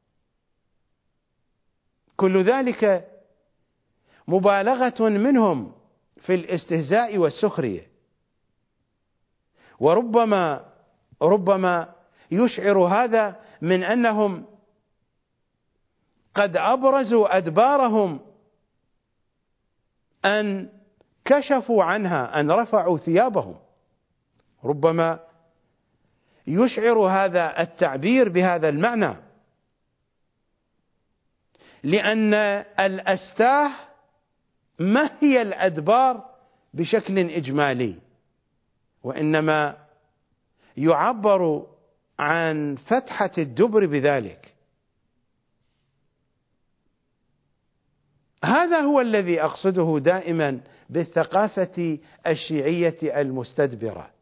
A: كل ذلك مبالغة منهم في الاستهزاء والسخرية، وربما يشعر هذا من أنهم قد أبرزوا أدبارهم، أن كشفوا عنها، أن رفعوا ثيابهم. ربما يشعر هذا التعبير بهذا المعنى، لأن الأستاه ما هي الأدبار بشكل إجمالي، وإنما يعبر عن فتحة الدبر بذلك. هذا هو الذي أقصده دائما بالثقافة الشيعية المستدبرة،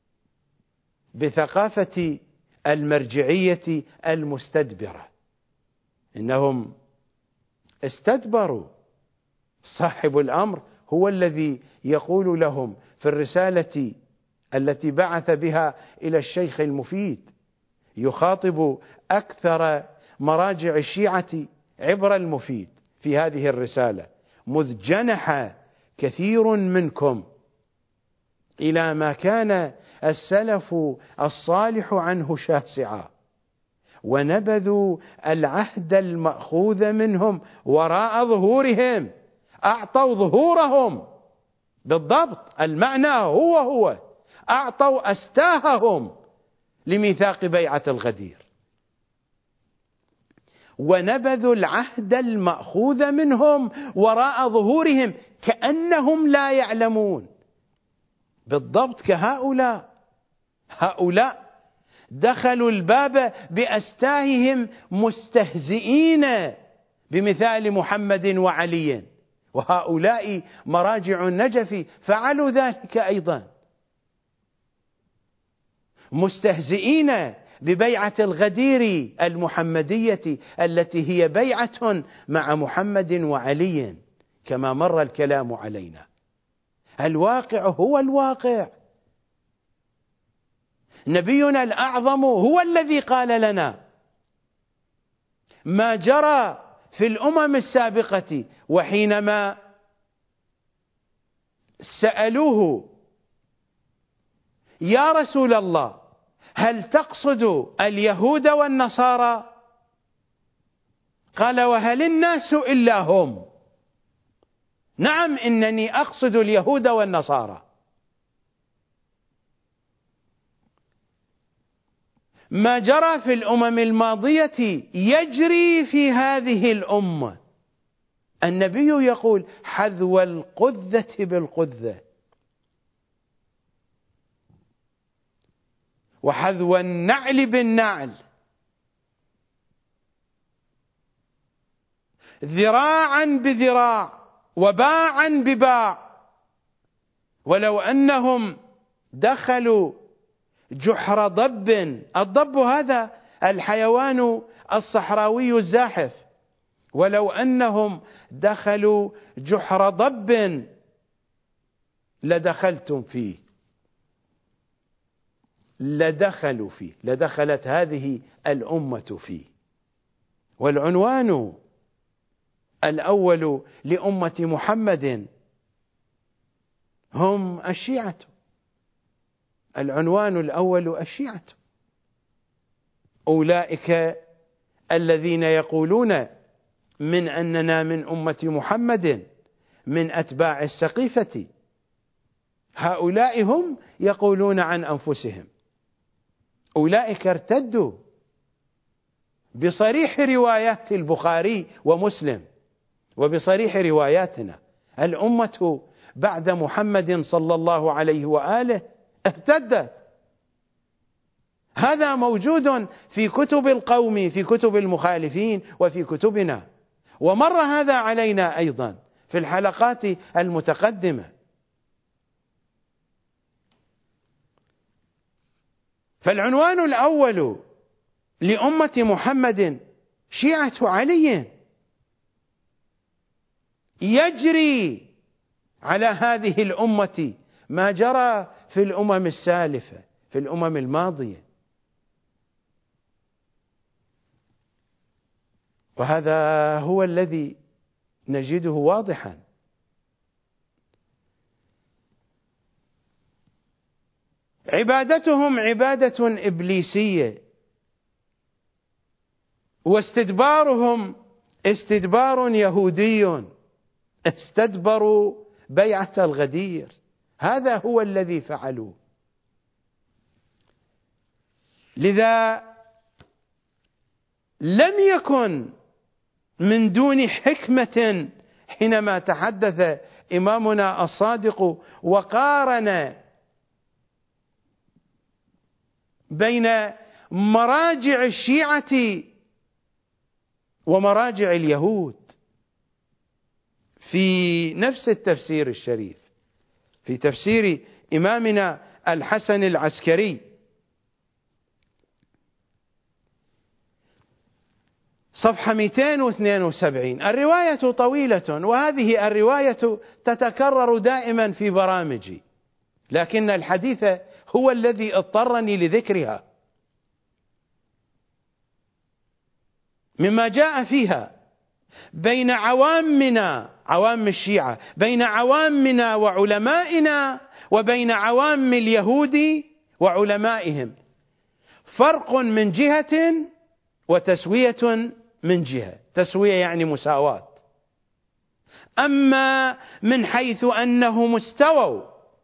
A: بثقافة المرجعية المستدبرة. إنهم استدبروا. صاحب الأمر هو الذي يقول لهم في الرسالة التي بعث بها إلى الشيخ المفيد، يخاطب أكثر مراجع الشيعة عبر المفيد في هذه الرسالة: مذ جنح كثير منكم إلى ما كان السلف الصالح عنه شاسعا، ونبذوا العهد المأخوذ منهم وراء ظهورهم، أعطوا ظهورهم بالضبط، المعنى هو أعطوا أستاههم لميثاق بيعة الغدير، ونبذوا العهد المأخوذ منهم وراء ظهورهم كأنهم لا يعلمون. بالضبط كهؤلاء، هؤلاء دخلوا الباب بأستاههم مستهزئين بمثال محمد وعلي، وهؤلاء مراجع النجف فعلوا ذلك أيضا، مستهزئين ببيعة الغدير المحمدية التي هي بيعة مع محمد وعلي كما مر الكلام علينا. الواقع هو الواقع. نبينا الأعظم هو الذي قال لنا ما جرى في الأمم السابقة، وحينما سألوه: يا رسول الله، هل تقصد اليهود والنصارى؟ قال: وهل الناس إلا هم؟ نعم، إنني أقصد اليهود والنصارى. ما جرى في الأمم الماضية يجري في هذه الأمة. النبي يقول: حذو القذة بالقذة، وحذو النعل بالنعل، ذراعا بذراع، وباعا بباع. ولو أنهم دخلوا جحر ضب، الضب هذا الحيوان الصحراوي الزاحف، ولو أنهم دخلوا جحر ضب لدخلتم فيه، لدخلوا فيه، لدخلت هذه الأمة فيه. والعنوان الأول لأمة محمد هم الشيعة، العنوان الأول الشيعة، أولئك الذين يقولون من أننا من أمة محمد من أتباع السقيفة، هؤلاء هم يقولون عن أنفسهم. أولئك ارتدوا بصريح روايات البخاري ومسلم وبصريح رواياتنا الأمة بعد محمد صلى الله عليه وآله ارتدت. هذا موجود في كتب القوم، في كتب المخالفين، وفي كتبنا، ومر هذا علينا أيضا في الحلقات المتقدمة. فالعنوان الأول لأمة محمد شيعة علي، يجري على هذه الأمة ما جرى في الأمم السالفة، في الأمم الماضية. وهذا هو الذي نجده واضحا. عبادتهم عبادة إبليسية، واستدبارهم استدبار يهودي، استدبروا بيعة الغدير. هذا هو الذي فعلوه. لذا لم يكن من دون حكمة حينما تحدث إمامنا الصادق وقارن بين مراجع الشيعة ومراجع اليهود في نفس التفسير الشريف، في تفسير إمامنا الحسن العسكري، صفحة 272. الرواية طويلة، وهذه الرواية تتكرر دائما في برامجي، لكن الحديث هو الذي اضطرني لذكرها. مما جاء فيها بين عوامنا، عوام الشيعة، بين عوامنا وعلمائنا، وبين عوام اليهود وعلمائهم فرق من جهة وتسوية من جهة. تسوية يعني مساواة. أما من حيث أنهم استووا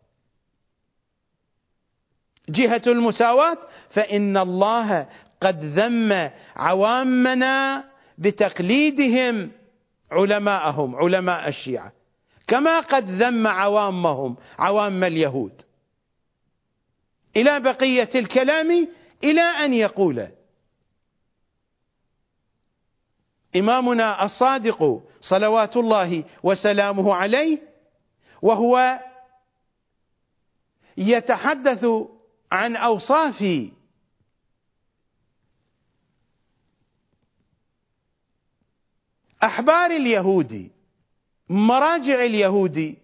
A: جهة المساواة فإن الله قد ذم عوامنا بتقليدهم علماءهم، علماء الشيعة، كما قد ذم عوامهم، عوام اليهود، إلى بقية الكلام، إلى أن يقول إمامنا الصادق صلوات الله وسلامه عليه وهو يتحدث عن أوصاف أحبار اليهود، مراجع اليهود،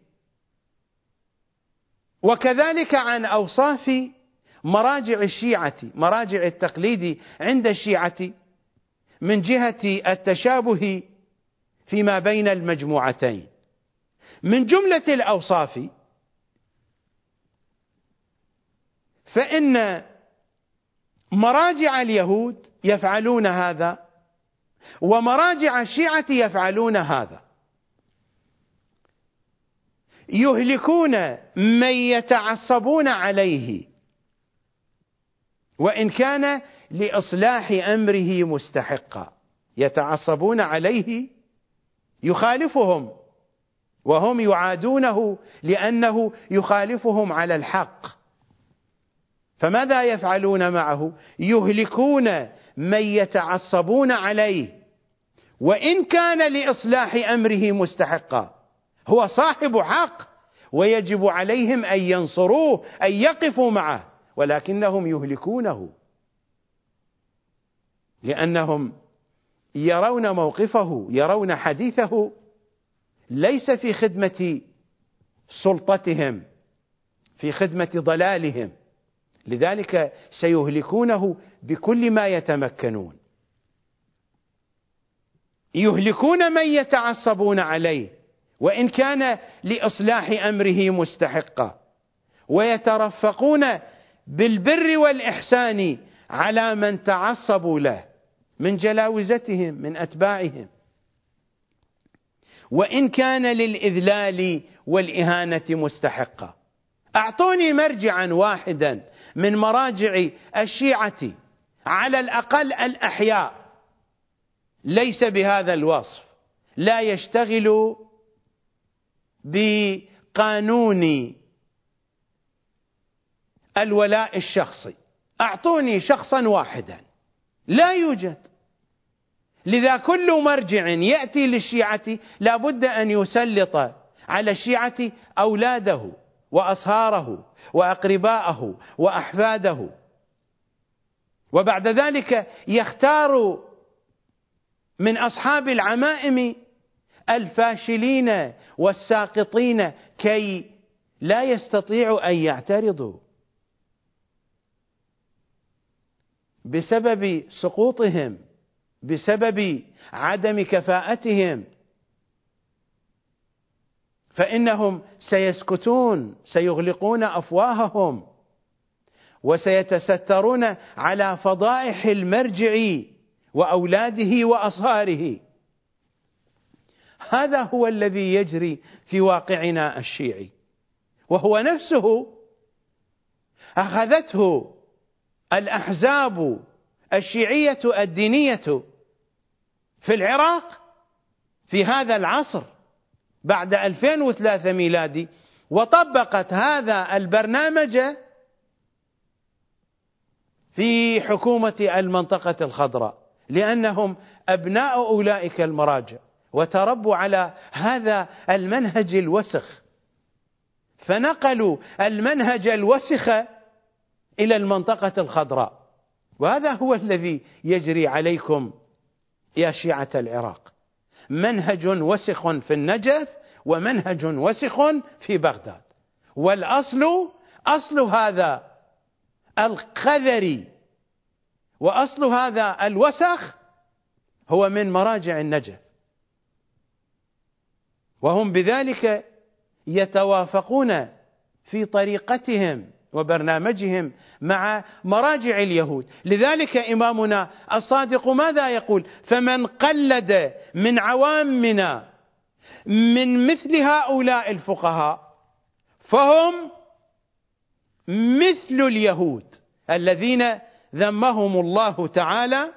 A: وكذلك عن أوصاف مراجع الشيعة، مراجع التقليد عند الشيعة، من جهة التشابه فيما بين المجموعتين. من جملة الأوصاف فإن مراجع اليهود يفعلون هذا، ومراجع الشيعة يفعلون هذا. يهلكون من يتعصبون عليه وإن كان لإصلاح أمره مستحقا. يتعصبون عليه، يخالفهم وهم يعادونه لأنه يخالفهم على الحق، فماذا يفعلون معه؟ يهلكون من يتعصبون عليه وإن كان لإصلاح أمره مستحقا. هو صاحب حق ويجب عليهم أن ينصروه، أن يقفوا معه، ولكنهم يهلكونه لأنهم يرون موقفه، يرون حديثه ليس في خدمة سلطتهم، في خدمة ضلالهم، لذلك سيهلكونه بكل ما يتمكنون. يهلكون من يتعصبون عليه وإن كان لإصلاح أمره مستحقا، ويترفقون بالبر والإحسان على من تعصبوا له من جلاوزتهم، من أتباعهم، وإن كان للإذلال والإهانة مستحقا. أعطوني مرجعا واحدا من مراجع الشيعة على الأقل الأحياء ليس بهذا الوصف، لا يشتغل بقانون الولاء الشخصي. أعطوني شخصا واحدا، لا يوجد. لذا كل مرجع يأتي للشيعة لا بد أن يسلط على الشيعة أولاده وأصهاره وأقرباءه وأحفاده، وبعد ذلك يختار من أصحاب العمائم الفاشلين والساقطين كي لا يستطيعوا أن يعترضوا بسبب سقوطهم، بسبب عدم كفاءتهم، فإنهم سيسكتون، سيغلقون أفواههم، وسيتسترون على فضائح المرجع وأولاده وأصهاره. هذا هو الذي يجري في واقعنا الشيعي، وهو نفسه أخذته الأحزاب الشيعية الدينية في العراق في هذا العصر بعد 2003 ميلادي، وطبقت هذا البرنامج في حكومة المنطقة الخضراء، لأنهم أبناء أولئك المراجع وتربوا على هذا المنهج الوسخ، فنقلوا المنهج الوسخ إلى المنطقة الخضراء. وهذا هو الذي يجري عليكم يا شيعة العراق، منهج وسخ في النجف ومنهج وسخ في بغداد، أصل هذا القذر وأصل هذا الوسخ هو من مراجع النجف، وهم بذلك يتوافقون في طريقتهم وبرنامجهم مع مراجع اليهود. لذلك إمامنا الصادق ماذا يقول؟ فمن قلد من عوامنا من مثل هؤلاء الفقهاء فهم مثل اليهود الذين ذمهم الله تعالى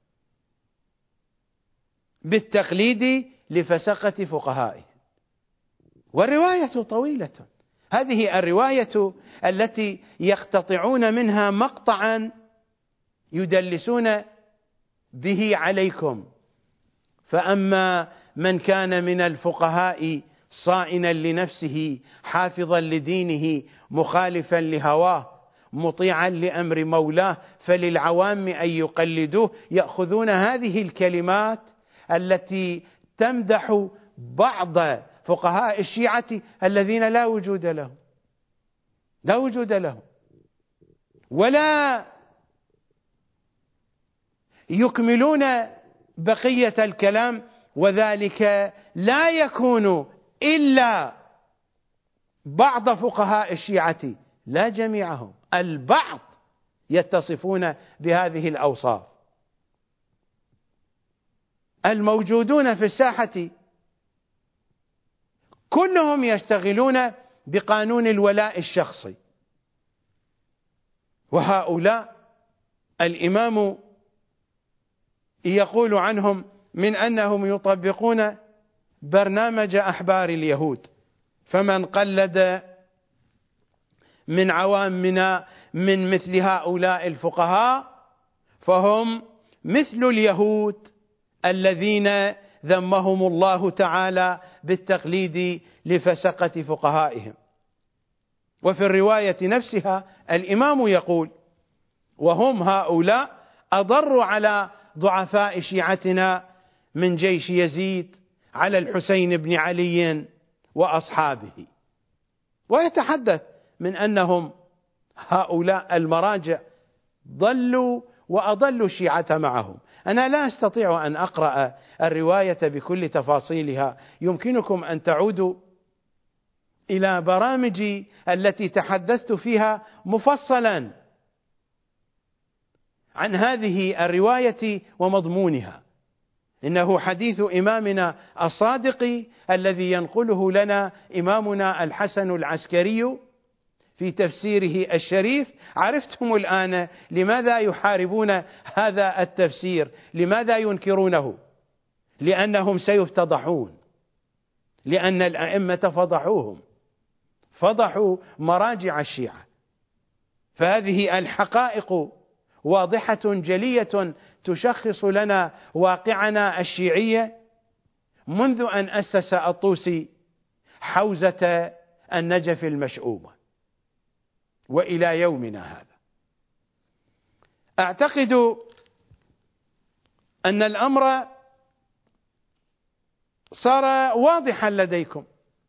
A: بالتقليد لفسقة فقهائهم. والرواية طويلة، هذه الرواية التي يقتطعون منها مقطعا يدلسون به عليكم. فأما من كان من الفقهاء صائنا لنفسه حافظا لدينه مخالفا لهواه مطيعا لأمر مولاه فللعوام أن يقلدوه، يأخذون هذه الكلمات التي تمدح بعض فقهاء الشيعة الذين لا وجود لهم ولا يكملون بقية الكلام، وذلك لا يكون إلا بعض فقهاء الشيعة لا جميعهم، البعض يتصفون بهذه الأوصاف. الموجودون في الساحة كلهم يشتغلون بقانون الولاء الشخصي، وهؤلاء الإمام يقول عنهم من أنهم يطبقون برنامج أحبار اليهود. فمن قلد من عوامنا من مثل هؤلاء الفقهاء فهم مثل اليهود الذين ذمهم الله تعالى بالتقليد لفسقة فقهائهم. وفي الرواية نفسها الإمام يقول: وهم هؤلاء أضروا على ضعفاء شيعتنا من جيش يزيد على الحسين بن علي وأصحابه، ويتحدث من أنهم هؤلاء المراجع ضلوا وأضلوا الشيعة معهم. أنا لا أستطيع أن أقرأ الرواية بكل تفاصيلها، يمكنكم أن تعودوا إلى برامجي التي تحدثت فيها مفصلا عن هذه الرواية ومضمونها. إنه حديث إمامنا الصادق الذي ينقله لنا إمامنا الحسن العسكري في تفسيره الشريف. عرفتم الآن لماذا يحاربون هذا التفسير، لماذا ينكرونه. لأنهم سيفتضحون، لأن الأئمة فضحوهم، فضحوا مراجع الشيعة. فهذه الحقائق واضحة جلية تشخص لنا واقعنا الشيعي منذ أن أسس الطوسي حوزة النجف المشؤومة وإلى يومنا هذا. أعتقد أن الأمر صار واضحا لديكم.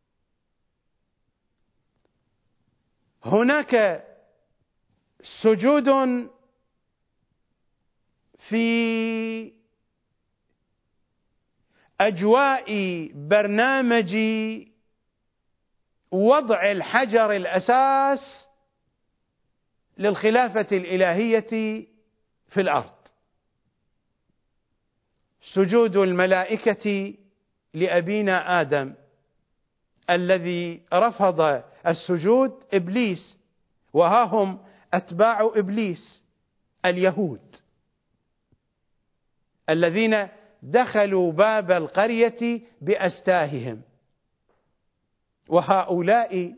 A: هناك سجود في أجواء برنامج وضع الحجر الأساس للخلافة الإلهية في الأرض، سجود الملائكة لأبينا آدم الذي رفض السجود إبليس، وها هم أتباع إبليس اليهود الذين دخلوا باب القرية بأستاههم، وهؤلاء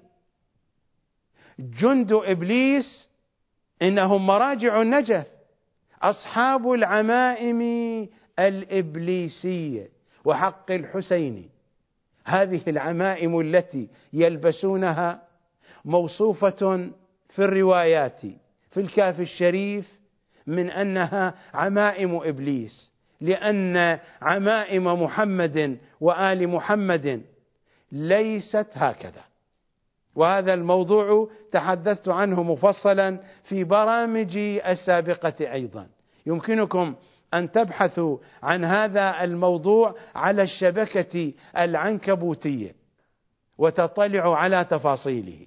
A: جند إبليس إنهم مراجع النجف، أصحاب العمائم الإبليسية وحق الحسين. هذه العمائم التي يلبسونها موصوفة في الروايات في الكهف الشريف من أنها عمائم إبليس، لأن عمائم محمد وآل محمد ليست هكذا. وهذا الموضوع تحدثت عنه مفصلا في برامجي السابقة أيضا، يمكنكم أن تبحثوا عن هذا الموضوع على الشبكة العنكبوتية وتطلعوا على تفاصيله.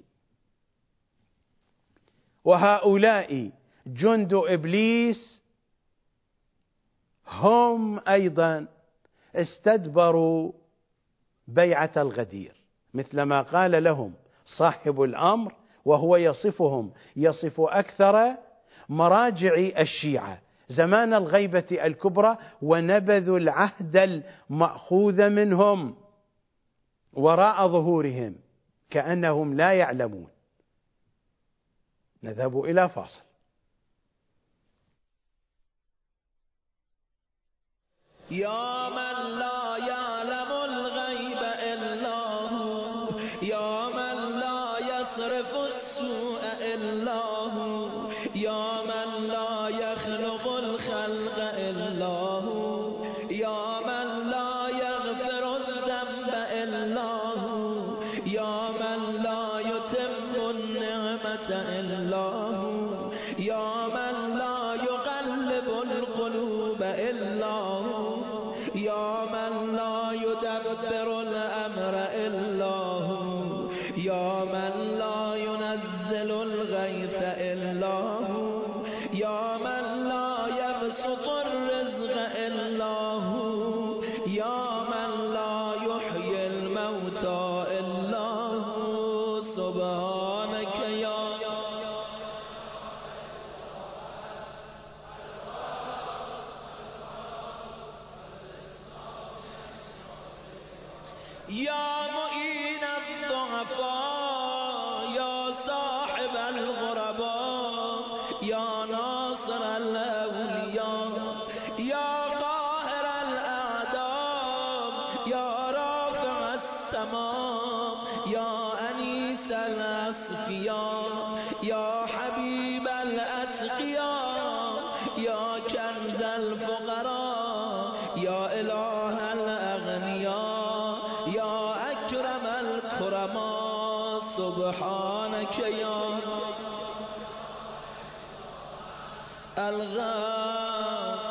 A: وهؤلاء جند إبليس هم أيضا استدبروا بيعة الغدير، مثلما قال لهم صاحب الأمر وهو يصفهم، يصف أكثر مراجع الشيعة زمان الغيبة الكبرى، ونبذوا العهد المأخوذ منهم وراء ظهورهم كأنهم لا يعلمون. نذهب إلى فاصل.
B: يا من لا يعلم الغيب إلا هو، يا من لا يصرف السوء إلا هو، يا من لا يخلق الخلق إلا هو، يا من لا يغفر الذنب إلا هو، يا من لا يتم النعمة إلا هو، يا من لا يقلب القلوب إلا هو، يا من لا يدبر الأمر إلا هو، يا من لا ينزل الغيث إلا هو، يا من لا يبسط الرزق إلا هو، يا من لا يحيي الموتى إلا هو. سبحانك يا معين الضعفاء، يا صاحب الغرباء، يا ناصر الأولياء، يا قاهر الأعداء، يا رافع السماء، يا أنيس الأصفياء، يا حبيب الأتقياء، يا كنز الفقراء، يا إله الأغنياء، يا أكرم الكرماء. سبحانك يا الغاث،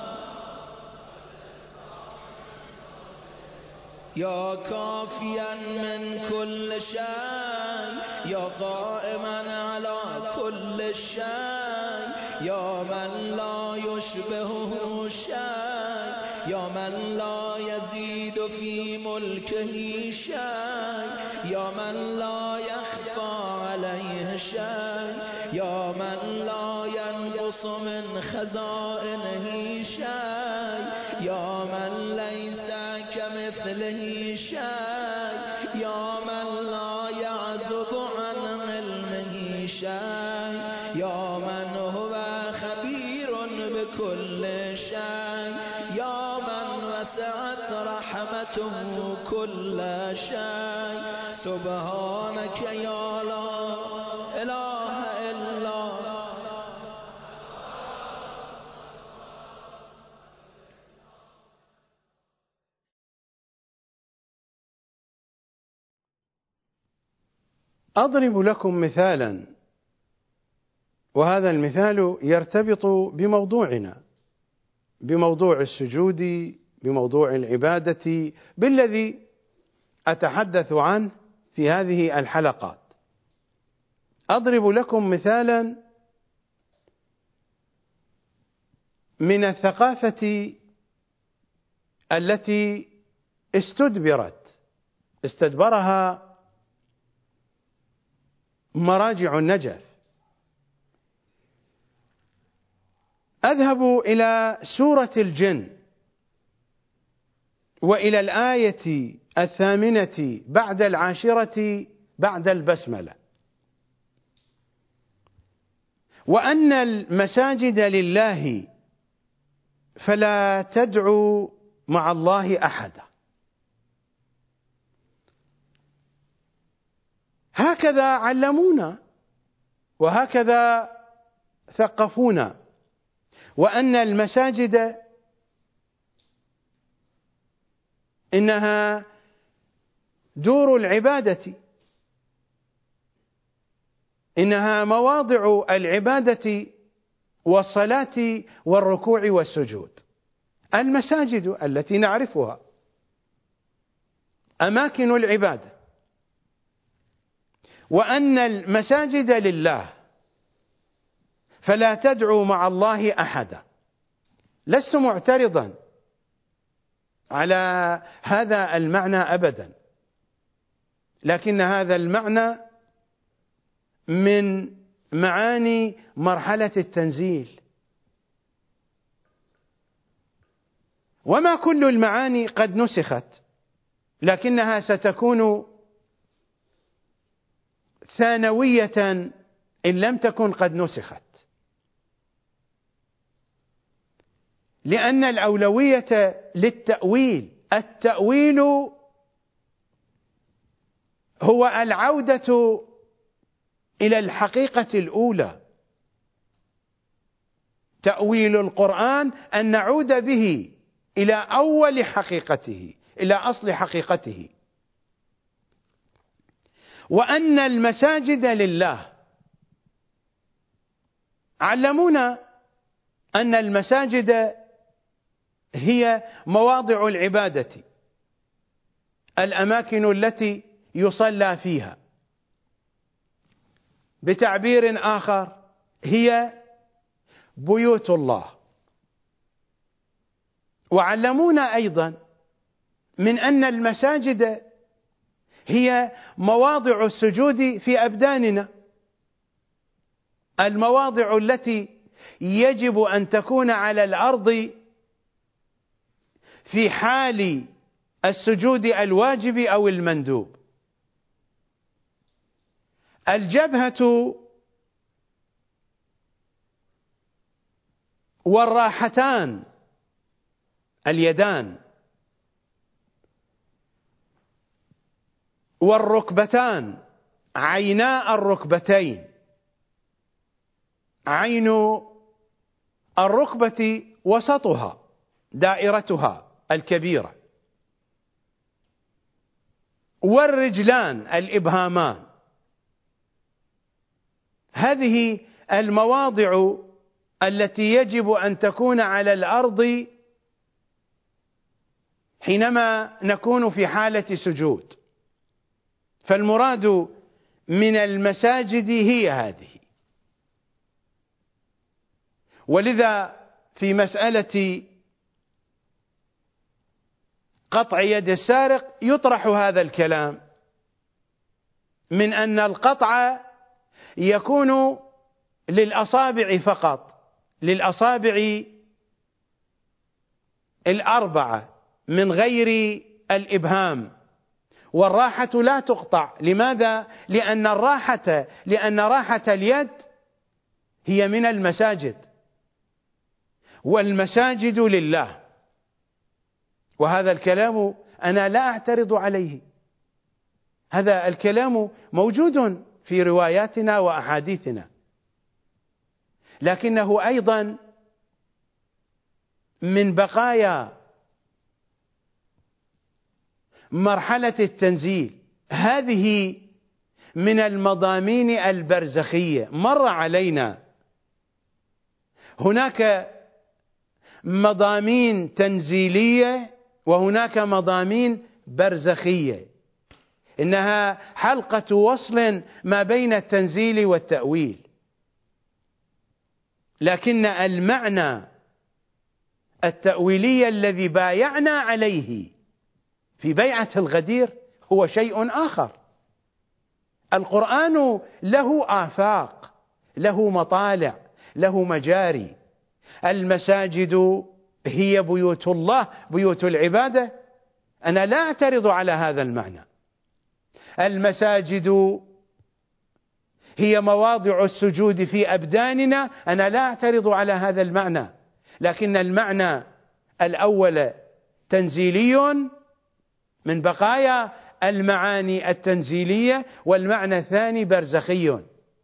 B: يا كافيا من كل شيء، يا قائما على كل شيء، يا من لا يشبهه شيء، يا من لا يزيد في ملكه شيء، يا من لا يخفى عليه شيء، يا من لا ينقص ينقص من خزائنه شيء، يا من ليس كمثله شيء، يا من لا يعزب عن علمه شيء، يا من هو خبير بكل شيء، يا من وسعت رحمته كل شيء. سبحانك يا لا إله إلا
A: أضرب لكم مثالا، وهذا المثال يرتبط بموضوعنا، بموضوع السجود، بموضوع العبادة، بالذي أتحدث عنه في هذه الحلقات. أضرب لكم مثالا من الثقافة التي استدبرها مراجع النجف. أذهب إلى سورة الجن وإلى الآية 8 بعد 10 بعد البسملة: وأن المساجد لله فلا تدعوا مع الله أحدا. هكذا علمونا وهكذا ثقفونا، وأن المساجد إنها دور العبادة، إنها مواضع العبادة والصلاة والركوع والسجود. المساجد التي نعرفها أماكن العبادة، وأن المساجد لله فلا تدعوا مع الله أحدا. لست معترضا على هذا المعنى أبدا، لكن هذا المعنى من معاني مرحلة التنزيل، وما كل المعاني قد نسخت، لكنها ستكون ثانوية إن لم تكن قد نسخت، لأن الأولوية للتأويل. التأويل هو العودة إلى الحقيقة الأولى. تأويل القرآن أن نعود به إلى أول حقيقته، إلى أصل حقيقته. وأن المساجد لله، علمونا أن المساجد هي مواضع العبادة، الأماكن التي يصلى فيها. بتعبير آخر هي بيوت الله. وعلمونا أيضا من أن المساجد هي مواضع السجود في أبداننا، المواضع التي يجب أن تكون على الأرض في حال السجود الواجب أو المندوب. الجبهة والراحتان، اليدان والركبتان، عينا الركبتين، عين الركبة وسطها دائرتها الكبيرة، والرجلان الإبهامان. هذه المواضع التي يجب أن تكون على الأرض حينما نكون في حالة سجود. فالمراد من المساجد هي هذه. ولذا في مسألة قطع يد السارق يطرح هذا الكلام، من أن القطع يكون للأصابع فقط، للأصابع الأربعة من غير الإبهام، والراحة لا تقطع. لماذا؟ لأن راحة اليد هي من المساجد، والمساجد لله. وهذا الكلام أنا لا أعترض عليه، هذا الكلام موجود في رواياتنا وأحاديثنا، لكنه أيضا من بقايا مرحلة التنزيل. هذه من المضامين البرزخية مر علينا. هناك مضامين تنزيلية وهناك مضامين برزخية، إنها حلقة وصل ما بين التنزيل والتأويل. لكن المعنى التأويلي الذي بايعنا عليه في بيعة الغدير هو شيء آخر. القرآن له آفاق، له مطالع، له مجاري. المساجد هي بيوت الله، بيوت العبادة، أنا لا أعترض على هذا المعنى. المساجد هي مواضع السجود في أبداننا، أنا لا أعترض على هذا المعنى. لكن المعنى الأول تنزيلي من بقايا المعاني التنزيلية، والمعنى الثاني برزخي.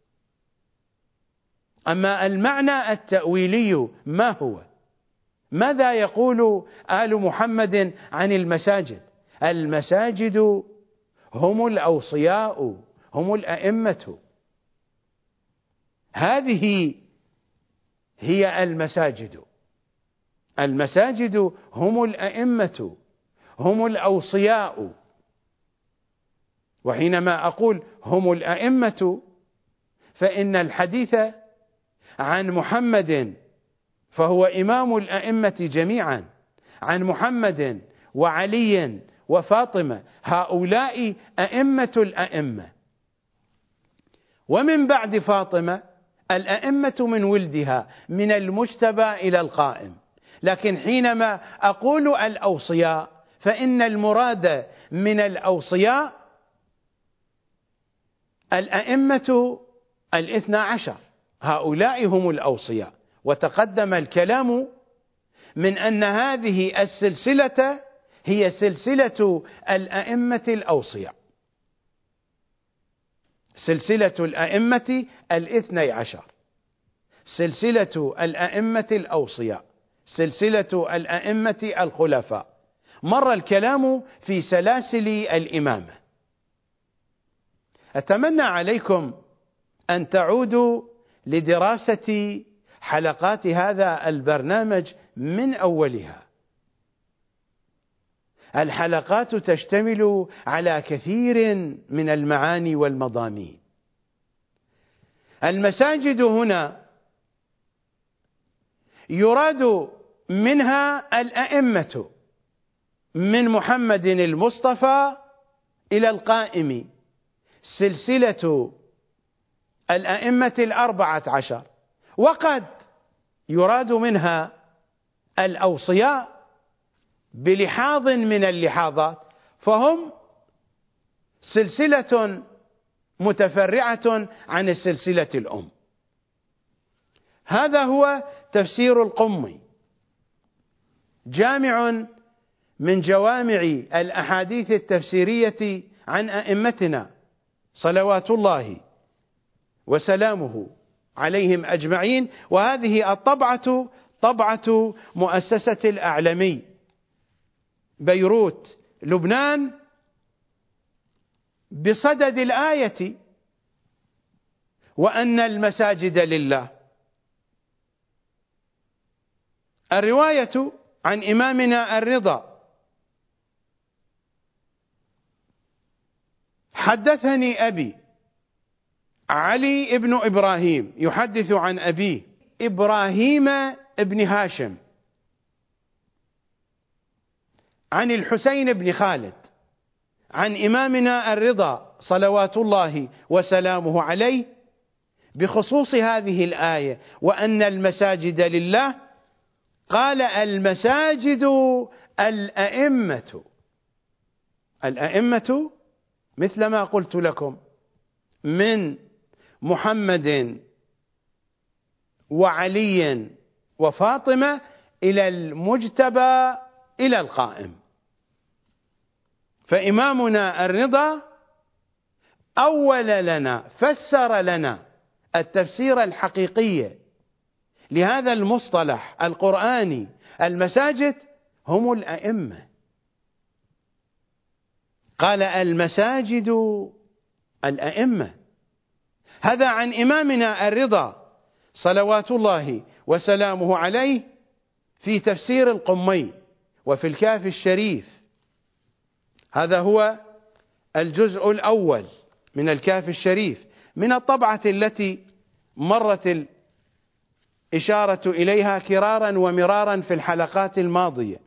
A: أما المعنى التأويلي ما هو؟ ماذا يقول آل محمد عن المساجد؟ المساجد هم الأوصياء، هم الأئمة. هذه هي المساجد. المساجد هم الأئمة، هم الأوصياء. وحينما أقول هم الأئمة فإن الحديث عن محمد فهو إمام الأئمة جميعا، عن محمد وعلي وفاطمة، هؤلاء أئمة الأئمة. ومن بعد فاطمة الأئمة من ولدها من المجتبى إلى القائم. لكن حينما أقول الأوصياء فإن المراد من الأوصياء الأئمة 12، هؤلاء هم الأوصياء. وتقدم الكلام من أن هذه السلسلة هي سلسلة الأئمة الأوصياء، سلسلة الأئمة 12، سلسلة الأئمة الأوصياء، سلسلة الأئمة الخلفاء. مر الكلام في سلاسل الإمامة. أتمنى عليكم أن تعودوا لدراسة حلقات هذا البرنامج من أولها. الحلقات تشتمل على كثير من المعاني والمضامين. المساجد هنا يراد منها الأئمة من محمد المصطفى إلى القائم، سلسلة الأئمة 14، وقد يراد منها الأوصياء بلحاظ من اللحاظات، فهم سلسلة متفرعة عن السلسلة الأم. هذا هو تفسير القمي، جامع من جوامع الأحاديث التفسيرية عن أئمتنا صلوات الله وسلامه عليهم أجمعين. وهذه الطبعة طبعة مؤسسة الأعلمي، بيروت، لبنان، بصدد الآية وأن المساجد لله. الرواية عن إمامنا الرضا: حدثني أبي علي بن إبراهيم يحدث عن أبيه إبراهيم بن هاشم عن الحسين بن خالد عن إمامنا الرضا صلوات الله وسلامه عليه بخصوص هذه الآية وأن المساجد لله، قال المساجد الأئمة. الأئمة مثل ما قلت لكم من محمد وعلي وفاطمة إلى المجتبى إلى القائم. فإمامنا الرضا أول لنا، فسر لنا التفسير الحقيقي لهذا المصطلح القرآني. المساجد هم الأئمة، قال المساجد الأئمة. هذا عن إمامنا الرضا صلوات الله وسلامه عليه في تفسير القمي وفي الكافي الشريف. هذا هو الجزء الأول من الكافي الشريف من الطبعة التي مرت الإشارة إليها كرارا ومرارا في الحلقات الماضية،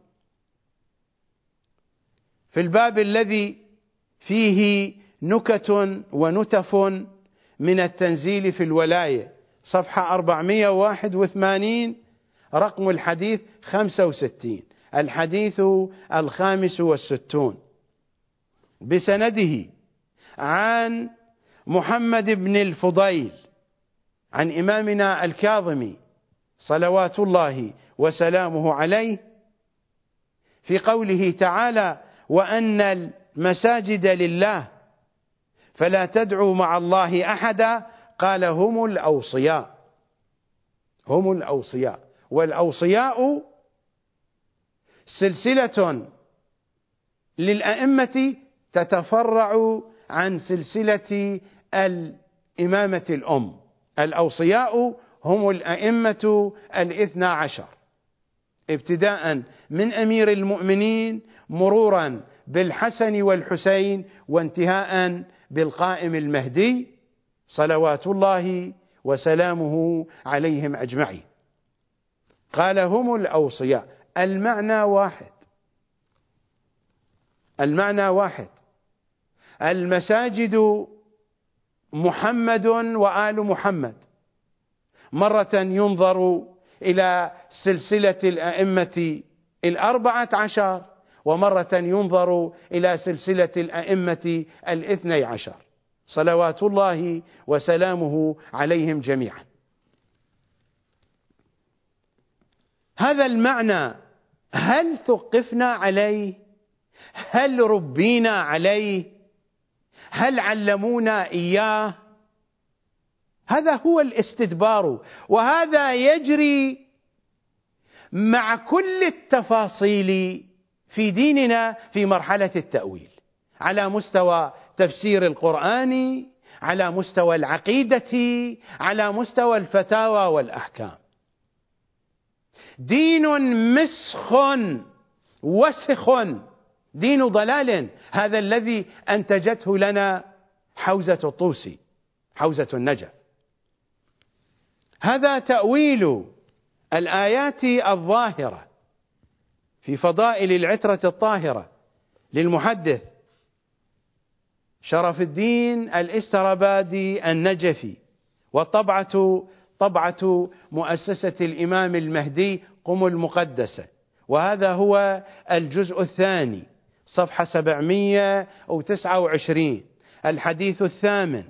A: في الباب الذي فيه نكت ونتف من التنزيل في الولاية، صفحة 481، رقم الحديث 65، الحديث 65، بسنده عن محمد بن الفضيل عن إمامنا الكاظمي صلوات الله وسلامه عليه في قوله تعالى: وأن المساجد لله فلا تدعوا مع الله أحدا، قال هم الأوصياء. هم الأوصياء، والأوصياء سلسلة للأئمة تتفرع عن سلسلة الإمامة الأم. الأوصياء هم الأئمة 12، ابتداء من أمير المؤمنين مرورا بالحسن والحسين وانتهاء بالقائم المهدي صلوات الله وسلامه عليهم أجمعين. قال هم الأوصياء، المعنى واحد، المعنى واحد. المساجد محمد وآل محمد، مرة ينظر إلى سلسلة الأئمة 14، ومرة ينظر إلى سلسلة الأئمة 12 صلوات الله وسلامه عليهم جميعا. هذا المعنى هل ثقفنا عليه؟ هل ربينا عليه؟ هل علمونا إياه؟ هذا هو الاستدبار، وهذا يجري مع كل التفاصيل في ديننا في مرحلة التأويل، على مستوى تفسير القرآن، على مستوى العقيدة، على مستوى الفتاوى والأحكام. دين مسخ وسخ، دين ضلال، هذا الذي أنتجته لنا حوزة الطوسي، حوزة النجف. هذا تأويل الآيات الظاهرة في فضائل العترة الطاهرة للمحدث شرف الدين الاسترابادي النجفي، والطبعة طبعة مؤسسة الإمام المهدي قم المقدسة، وهذا هو الجزء الثاني، صفحة 729، الحديث 8،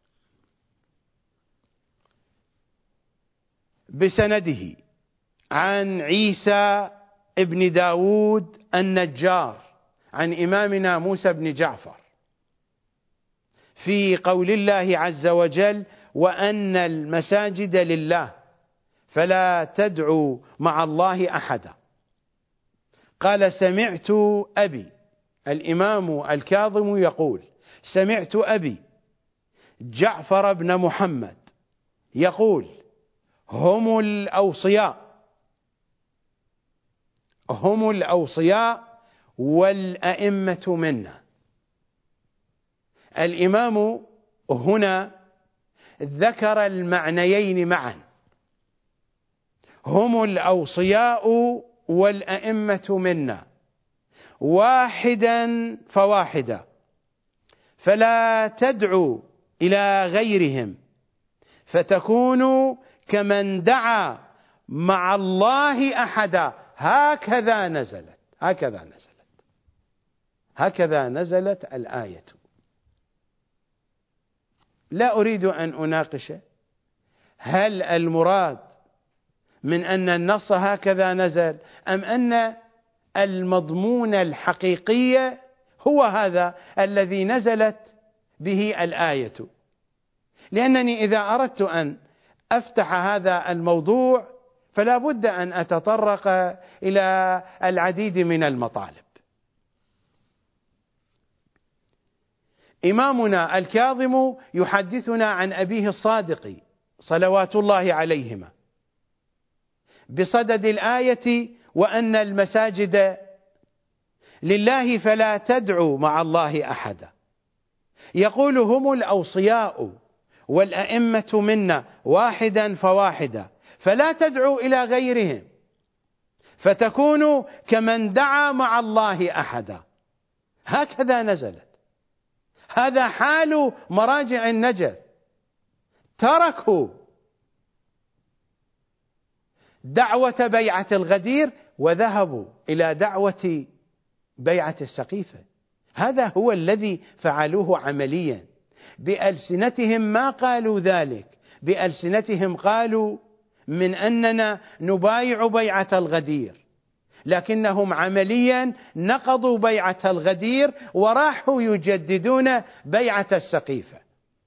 A: بسنده عن عيسى ابن داود النجار عن إمامنا موسى بن جعفر في قول الله عز وجل: وأن المساجد لله فلا تدعوا مع الله أحدا. قال: سمعت أبي، الإمام الكاظم يقول: سمعت أبي جعفر بن محمد يقول: هم الأوصياء، هم الأوصياء والأئمة منا. الإمام هنا ذكر المعنيين معا، هم الأوصياء والأئمة منا، واحدا فواحدا، فلا تدعوا إلى غيرهم فتكونوا كمن دعا مع الله أحدا. هكذا نزلت الآية. لا أريد أن أناقش هل المراد من أن النص هكذا نزل أم أن المضمون الحقيقي هو هذا الذي نزلت به الآية، لأنني إذا أردت أن أفتح هذا الموضوع فلا بد أن أتطرق إلى العديد من المطالب. إمامنا الكاظم يحدثنا عن أبيه الصادق صلوات الله عليهما بصدد الآية: وأن المساجد لله فلا تدعوا مع الله أحدا. يقول: هم الأوصياء والأئمة منا واحدا فواحدا، فلا تدعوا إلى غيرهم فتكونوا كمن دعا مع الله أحدا. هكذا نزلت. هذا حال مراجع النجف، تركوا دعوة بيعة الغدير وذهبوا إلى دعوة بيعة السقيفة. هذا هو الذي فعلوه عمليا. بألسنتهم ما قالوا ذلك، بألسنتهم قالوا من أننا نبايع بيعة الغدير، لكنهم عمليا نقضوا بيعة الغدير وراحوا يجددون بيعة السقيفة.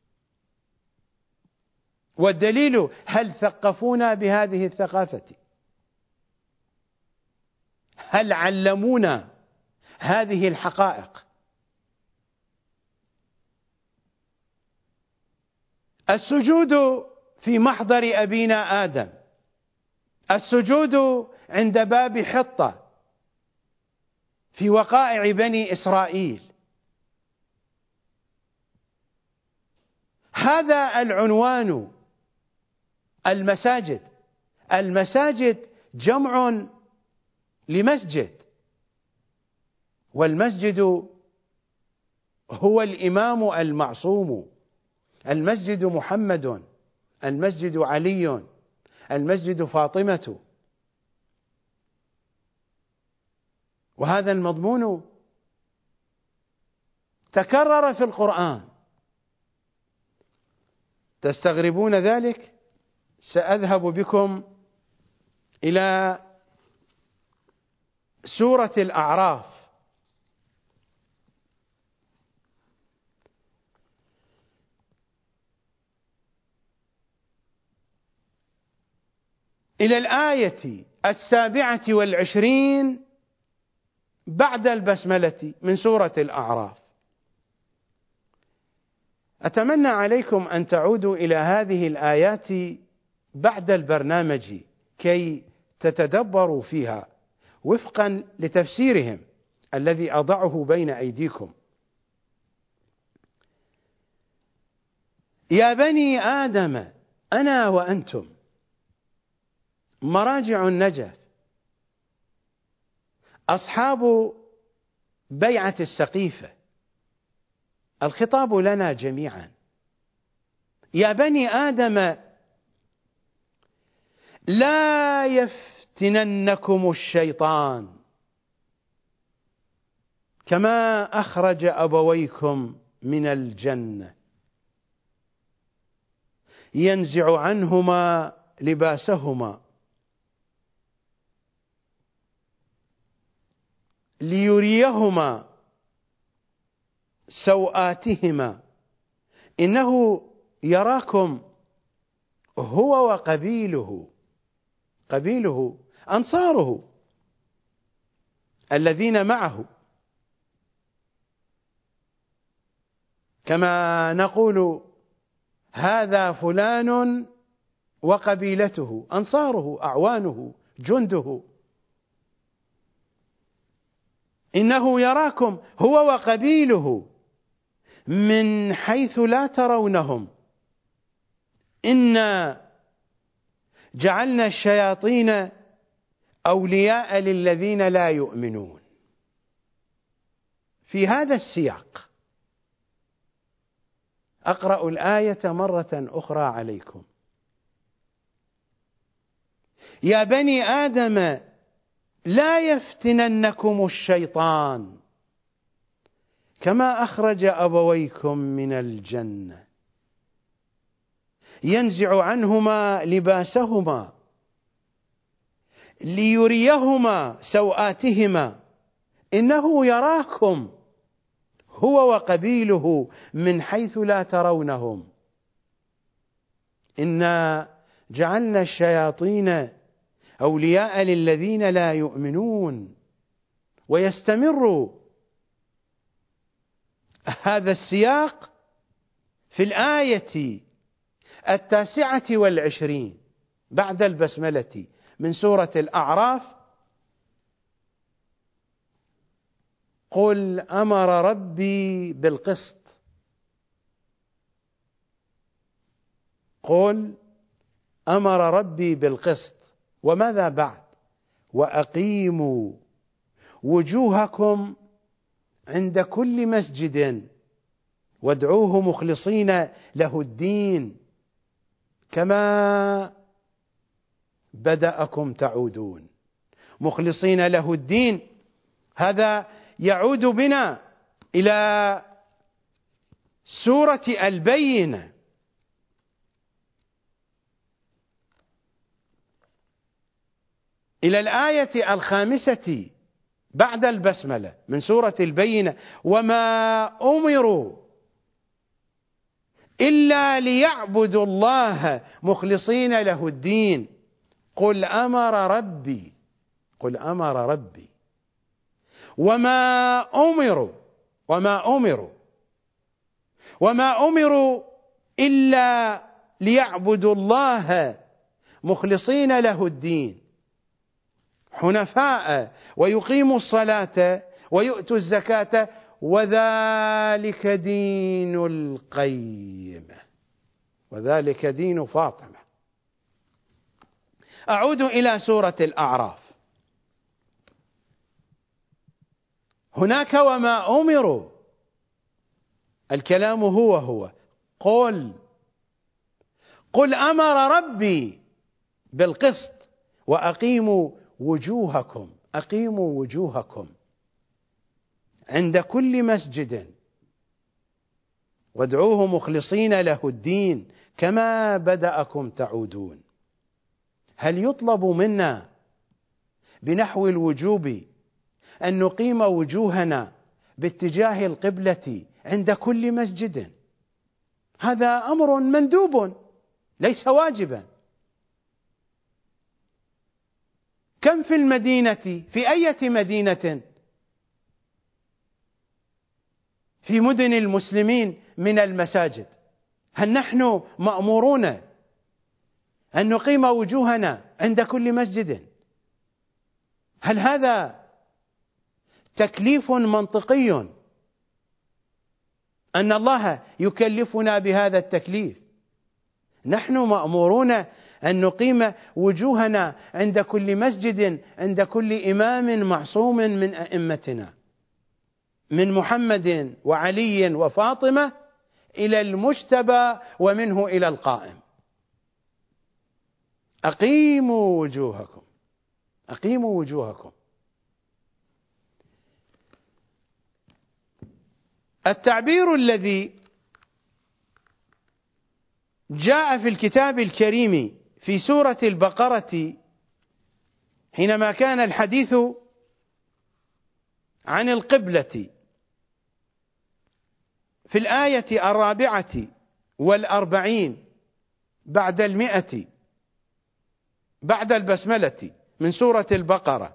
A: والدليل: هل ثقفونا بهذه الثقافة؟ هل علمونا هذه الحقائق؟ السجود في محضر أبينا آدم، السجود عند باب حطة في وقائع بني إسرائيل، هذا العنوان. المساجد جمع لمسجد، والمسجد هو الإمام المعصوم، المسجد محمد، المسجد علي، المسجد فاطمة. وهذا المضمون تكرر في القرآن. تستغربون ذلك؟ سأذهب بكم إلى سورة الأعراف. إلى الآية 27 بعد البسملة من سورة الأعراف. أتمنى عليكم أن تعودوا إلى هذه الآيات بعد البرنامج كي تتدبروا فيها وفقا لتفسيرهم الذي أضعه بين أيديكم. يا بني آدم أنا وأنتم مراجع النجف، أصحاب بيعة السقيفة، الخطاب لنا جميعا. يا بني آدم لا يفتننكم الشيطان كما أخرج أبويكم من الجنة ينزع عنهما لباسهما ليريهما سوآتهما إنه يراكم هو وقبيله، قبيله أنصاره الذين معه، كما نقول هذا فلان وقبيلته، أنصاره أعوانه جنده. إنه يراكم هو وقبيله من حيث لا ترونهم إنا جعلنا الشياطين أولياء للذين لا يؤمنون. في هذا السياق أقرأ الآية مرة أخرى عليكم. يا بني آدم لا يفتننكم الشيطان كما أخرج أبويكم من الجنة ينزع عنهما لباسهما ليريهما سوآتهما إنه يراكم هو وقبيله من حيث لا ترونهم إنا جعلنا الشياطين أولياء للذين لا يؤمنون. ويستمر هذا السياق في الآية 29 بعد البسملة من سورة الأعراف: قل أمر ربي بالقسط. قل أمر ربي بالقسط. وماذا بعد؟ وأقيموا وجوهكم عند كل مسجد وادعوه مخلصين له الدين كما بدأكم تعودون. مخلصين له الدين، هذا يعود بنا إلى سورة البينة، إلى الآية 5 بعد البسملة من سورة البينة: وما أمروا إلا ليعبدوا الله مخلصين له الدين قل أمر ربي. قل أمر ربي. وما أمروا إلا ليعبدوا الله مخلصين له الدين حنفاء ويقيموا الصلاة ويؤتوا الزكاة وذلك دين القيمة، وذلك دين فاطمة. أعود إلى سورة الأعراف. هناك وما أمروا، الكلام هو قل أمر ربي بالقسط وأقيموا وجوهكم عند كل مسجد وادعوه مخلصين له الدين كما بدأكم تعودون. هل يطلب منا بنحو الوجوب أن نقيم وجوهنا باتجاه القبلة عند كل مسجد؟ هذا أمر مندوب ليس واجبا. كم في المدينة، في أي مدينة في مدن المسلمين من المساجد؟ هل نحن مأمورون أن نقيم وجوهنا عند كل مسجد؟ هل هذا تكليف منطقي أن الله يكلفنا بهذا التكليف؟ نحن مأمورون أن نقيم وجوهنا عند كل مسجد، عند كل إمام معصوم من أئمتنا، من محمد وعلي وفاطمة إلى المجتبى ومنه إلى القائم. أقيموا وجوهكم. التعبير الذي جاء في الكتاب الكريم في سورة البقرة حينما كان الحديث عن القبلة في الآية 44 بعد 100 بعد البسملة من سورة البقرة: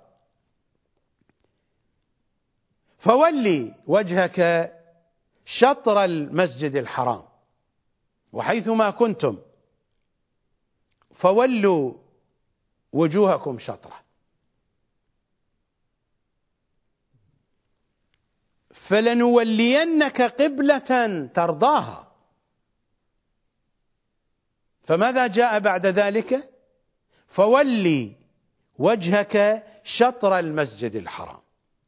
A: فولي وجهك شطر المسجد الحرام وحيثما كنتم فولوا وجوهكم شطره فلنولينك قبلة ترضاها. فماذا جاء بعد ذلك؟ فولي وجهك شطر المسجد الحرام.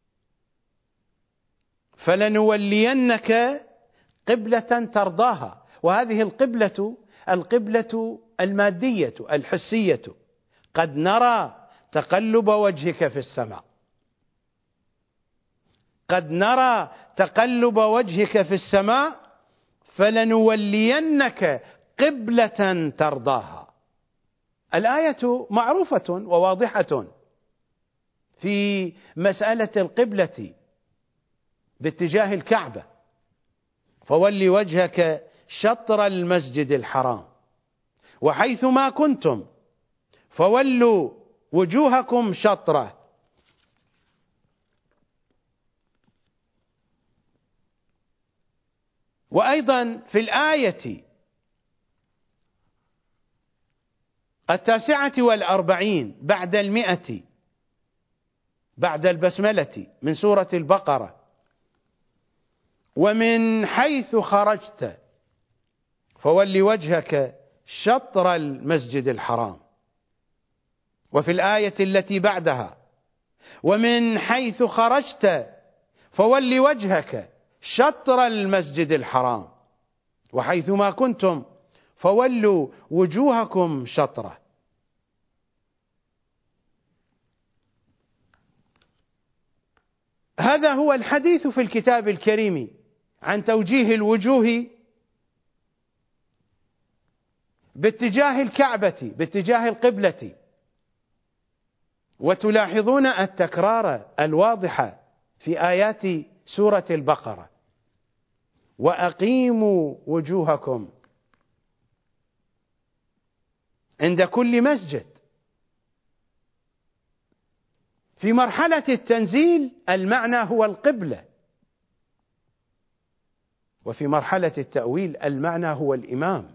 A: فلنولينك قبلة ترضاها. وهذه القبلة المادية الحسية، قد نرى تقلب وجهك في السماء، قد نرى تقلب وجهك في السماء فلنولينك قبلة ترضاها. الآية معروفة وواضحة في مسألة القبلة باتجاه الكعبة، فول وجهك شطر المسجد الحرام وحيثما كنتم فولوا وجوهكم شطره. وأيضا في الآية 49 بعد 100 بعد البسملة من سورة البقرة: ومن حيث خرجت فول وجهك شطر المسجد الحرام. وفي الآية التي بعدها: ومن حيث خرجت فول وجهك شطر المسجد الحرام وحيثما كنتم فولوا وجوهكم شطره. هذا هو الحديث في الكتاب الكريم عن توجيه الوجوه باتجاه الكعبة باتجاه القبلة. وتلاحظون التكرار الواضح في آيات سورة البقرة: وأقيموا وجوهكم عند كل مسجد. في مرحلة التنزيل المعنى هو القبلة، وفي مرحلة التأويل المعنى هو الإمام.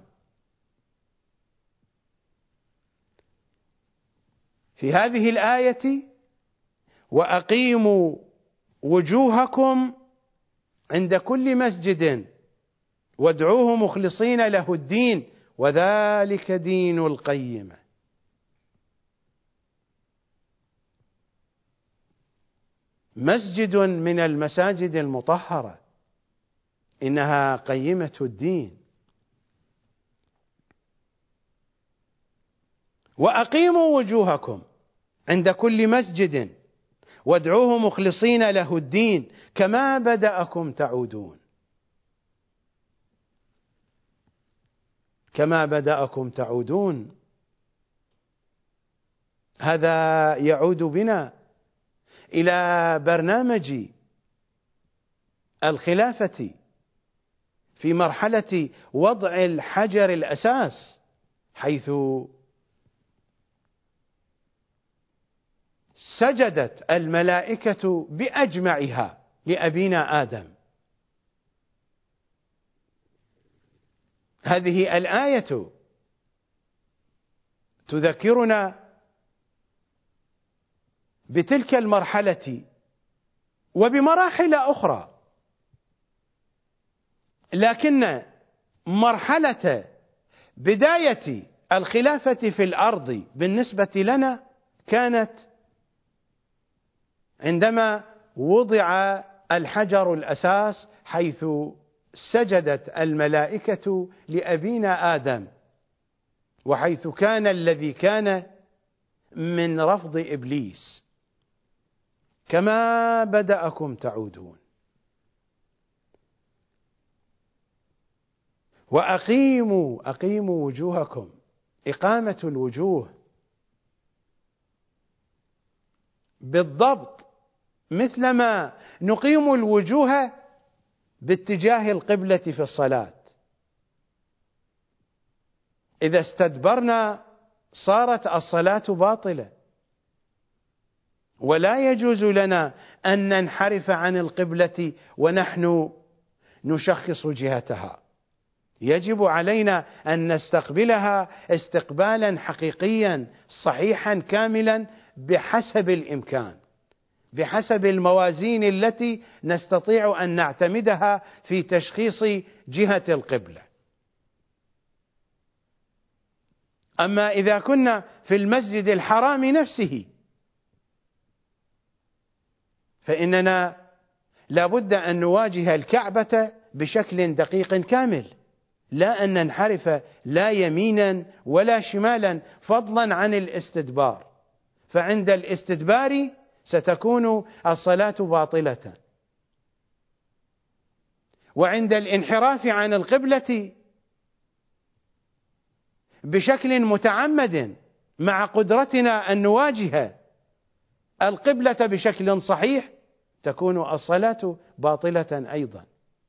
A: في هذه الآية: وأقيموا وجوهكم عند كل مسجد وادعوه مخلصين له الدين وذلك دين القيمة. مسجد من المساجد المطهرة إنها قيمة الدين. وأقيموا وجوهكم عند كل مسجد وادعوه مخلصين له الدين كما بدأكم تعودون. كما بدأكم تعودون، هذا يعود بنا إلى برنامج الخلافة في مرحلة وضع الحجر الأساس، حيث سجدت الملائكة بأجمعها لأبينا آدم. هذه الآية تذكرنا بتلك المرحلة وبمراحل أخرى، لكن مرحلة بداية الخلافة في الأرض بالنسبة لنا كانت عندما وضع الحجر الأساس، حيث سجدت الملائكة لأبينا آدم، وحيث كان الذي كان من رفض إبليس. كما بدأكم تعودون. أقيموا وجوهكم. إقامة الوجوه بالضبط مثلما نقيم الوجوه باتجاه القبلة في الصلاة. إذا استدبرنا صارت الصلاة باطلة، ولا يجوز لنا أن ننحرف عن القبلة ونحن نشخص جهتها. يجب علينا أن نستقبلها استقبالا حقيقيا صحيحا كاملا بحسب الإمكان، بحسب الموازين التي نستطيع أن نعتمدها في تشخيص جهة القبلة. أما إذا كنا في المسجد الحرام نفسه فإننا لا بد أن نواجه الكعبة بشكل دقيق كامل، لا أن ننحرف لا يمينا ولا شمالا، فضلا عن الاستدبار، فعند الاستدبار ستكون الصلاة باطلة، وعند الانحراف عن القبلة بشكل متعمد مع قدرتنا أن نواجه القبلة بشكل صحيح تكون الصلاة باطلة أيضا.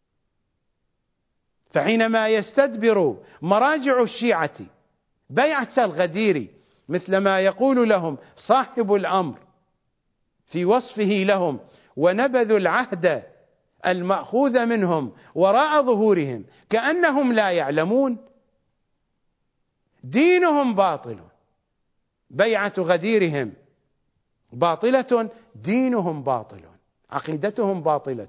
A: فحينما يستدبر مراجع الشيعة بيعة الغدير مثل ما يقول لهم صاحب الأمر في وصفه لهم: ونبذوا العهد المأخوذ منهم وراء ظهورهم كأنهم لا يعلمون، دينهم باطل، بيعة غديرهم باطلة، دينهم باطل، عقيدتهم باطلة،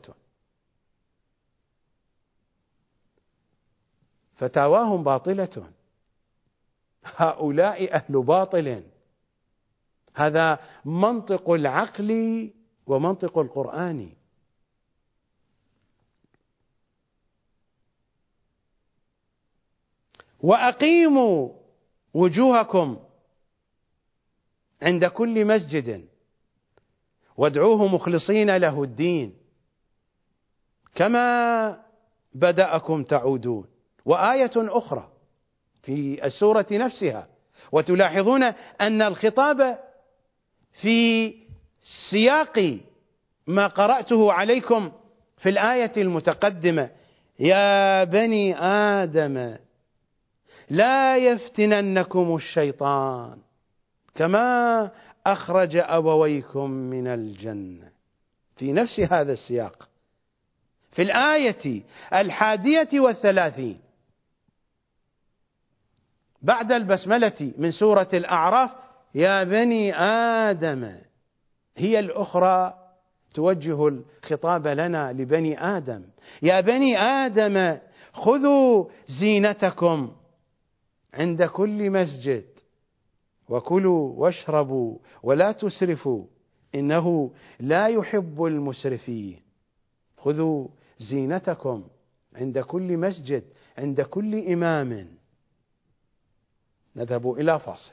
A: فتاواهم باطلة، هؤلاء أهل باطل. هذا منطق العقل ومنطق القرآن. وأقيموا وجوهكم عند كل مسجد وادعوه مخلصين له الدين كما بدأكم تعودون. وآية أخرى في السورة نفسها، وتلاحظون أن الخطاب في سياق ما قرأته عليكم في الآية المتقدمة: يا بني آدم لا يفتننكم الشيطان كما أخرج أبويكم من الجنة، في نفس هذا السياق. في الآية 31 بعد البسملة من سورة الأعراف: يا بني آدم، هي الأخرى توجه الخطاب لنا لبني آدم: يا بني آدم خذوا زينتكم عند كل مسجد وكلوا واشربوا ولا تسرفوا إنه لا يحب المسرفين. خذوا زينتكم عند كل مسجد، عند كل إمام. نذهب إلى فاصل.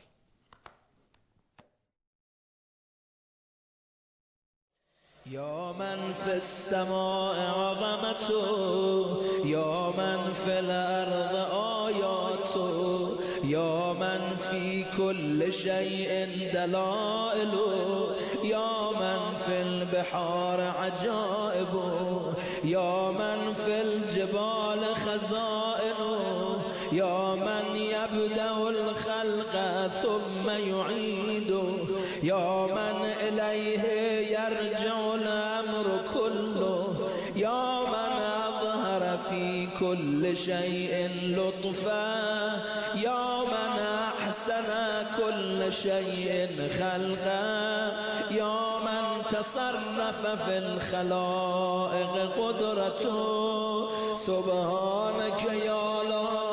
B: يا من في السماء عظمته، يا من في الأرض آياته، يا من في كل شيء دلائله، يا من في البحار عجائبه، يا من في الجبال خزائنه، يا من يبدأ الخلق ثم يعيده، يا من إليه يرجع الأمر كله، يا من أظهر في كل شيء لطفا، يا من أحسن كل شيء خلقا، يا من تصرف في الخلائق قدرته. سبحانك يا الله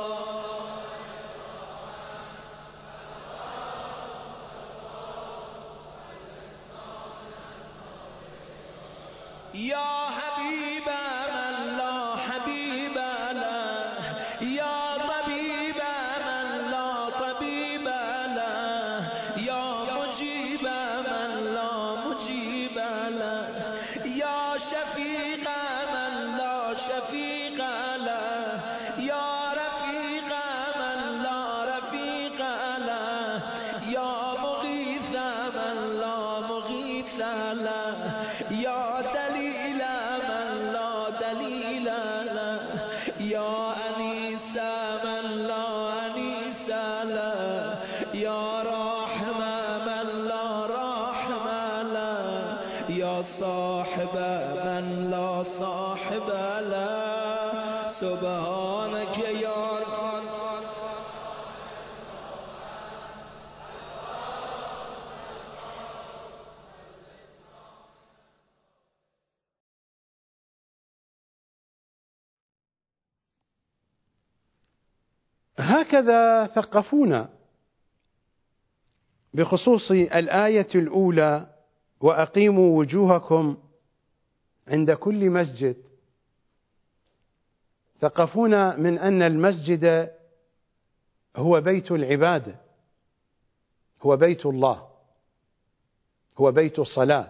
B: يا حبيب من لا حبيب له، يا طبيب من لا طبيب له، يا مجيب من لا مجيب له، يا شفيق من لا شفيق له، يا رفيق من لا رفيق له، يا مغيث من لا مغيث له، يا دليل من لا دليل له، يا أنيس من لا أنيس له، يا راحم من لا راحم له، يا صاحب من لا صاحب له. سبحانك يا
A: هكذا ثقفونا بخصوص الآية الأولى: وأقيموا وجوهكم عند كل مسجد. ثقفونا من أن المسجد هو بيت العبادة، هو بيت الله، هو بيت الصلاة،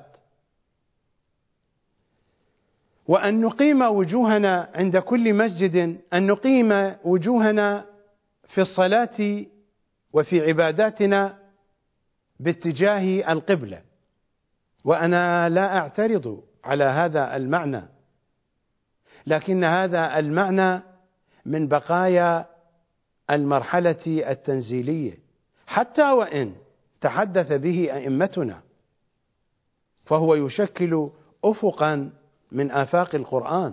A: وأن نقيم وجوهنا عند كل مسجد، أن نقيم وجوهنا في الصلاة وفي عباداتنا باتجاه القبلة. وأنا لا أعترض على هذا المعنى، لكن هذا المعنى من بقايا المرحلة التنزيلية، حتى وإن تحدث به أئمتنا، فهو يشكل أفقا من آفاق القرآن.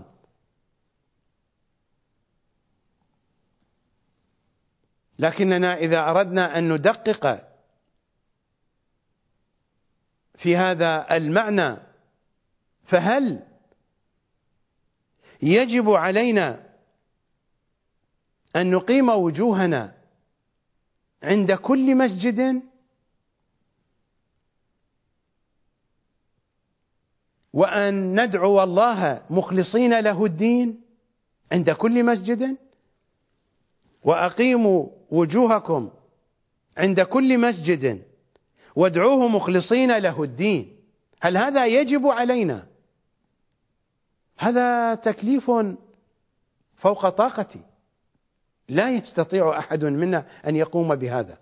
A: لكننا إذا أردنا أن ندقق في هذا المعنى، فهل يجب علينا أن نقيم وجوهنا عند كل مسجد، وأن ندعو الله مخلصين له الدين عند كل مسجد؟ وأقيموا وجوهكم عند كل مسجد وادعوه مخلصين له الدين، هل هذا يجب علينا؟ هذا تكليف فوق طاقتي، لا يستطيع أحد منا أن يقوم بهذا.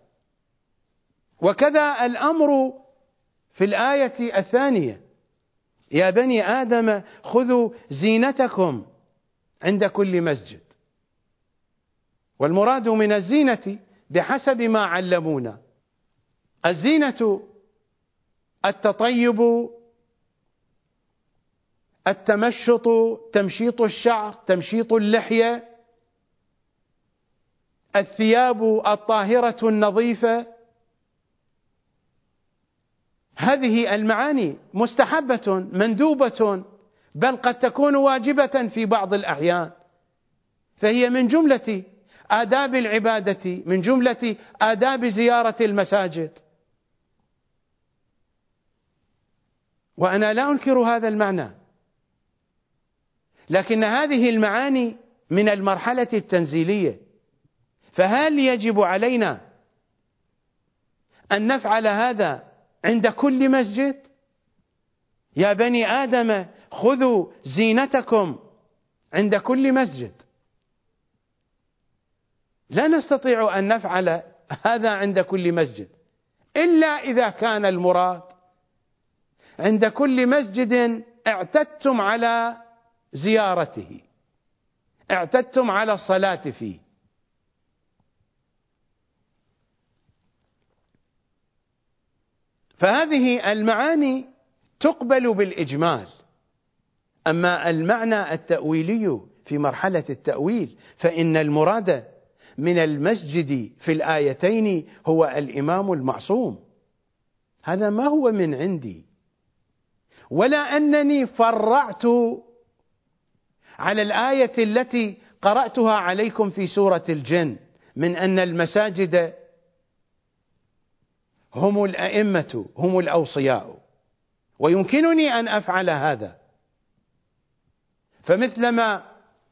A: وكذا الأمر في الآية الثانية: يا بني آدم خذوا زينتكم عند كل مسجد. والمراد من الزينة بحسب ما علمونا: الزينة التطيب، التمشط، تمشيط الشعر، تمشيط اللحية، الثياب الطاهرة النظيفة. هذه المعاني مستحبة مندوبة، بل قد تكون واجبة في بعض الأحيان، فهي من جملة آداب العبادة، من جملة آداب زيارة المساجد. وأنا لا أنكر هذا المعنى، لكن هذه المعاني من المرحلة التنزيلية، فهل يجب علينا أن نفعل هذا عند كل مسجد؟ يا بني آدم خذوا زينتكم عند كل مسجد. لا نستطيع أن نفعل هذا عند كل مسجد، إلا إذا كان المراد عند كل مسجد اعتدتم على زيارته، اعتدتم على الصلاة فيه. فهذه المعاني تقبل بالإجمال. أما المعنى التأويلي في مرحلة التأويل، فإن المراد من المسجد في الآيتين هو الإمام المعصوم. هذا ما هو من عندي، ولا أنني فرعت على الآية التي قرأتها عليكم في سورة الجن من أن المساجد هم الأئمة، هم الأوصياء، ويمكنني أن أفعل هذا. فمثلما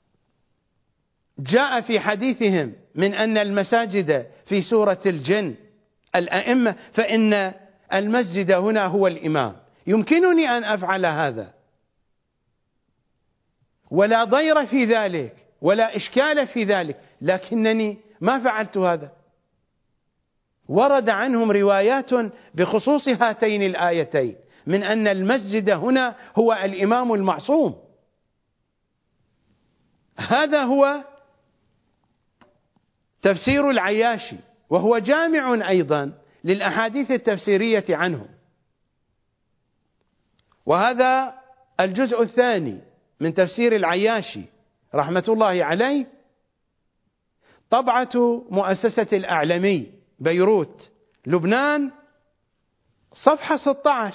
A: جاء في حديثهم من أن المساجد في سورة الجن الأئمة، فإن المسجد هنا هو الإمام، يمكنني أن أفعل هذا، ولا ضير في ذلك ولا إشكال في ذلك، لكنني ما فعلت هذا. ورد عنهم روايات بخصوص هاتين الآيتين من أن المسجد هنا هو الإمام المعصوم. هذا هو تفسير العياشي، وهو جامع أيضا للأحاديث التفسيرية عنه. وهذا الجزء الثاني من تفسير العياشي رحمة الله عليه، طبعة مؤسسة الأعلمي بيروت لبنان، صفحة 16،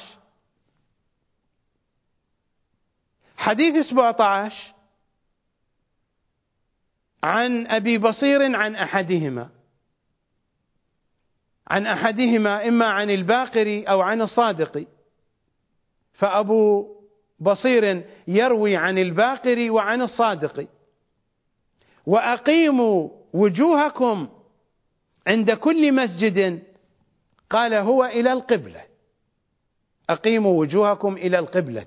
A: حديث 17 عن أبي بصير عن أحدهما إما عن الباقر أو عن الصادق، فأبو بصير يروي عن الباقر وعن الصادق، وأقيموا وجوهكم عند كل مسجد، قال هو إلى القبلة، أقيموا وجوهكم إلى القبلة،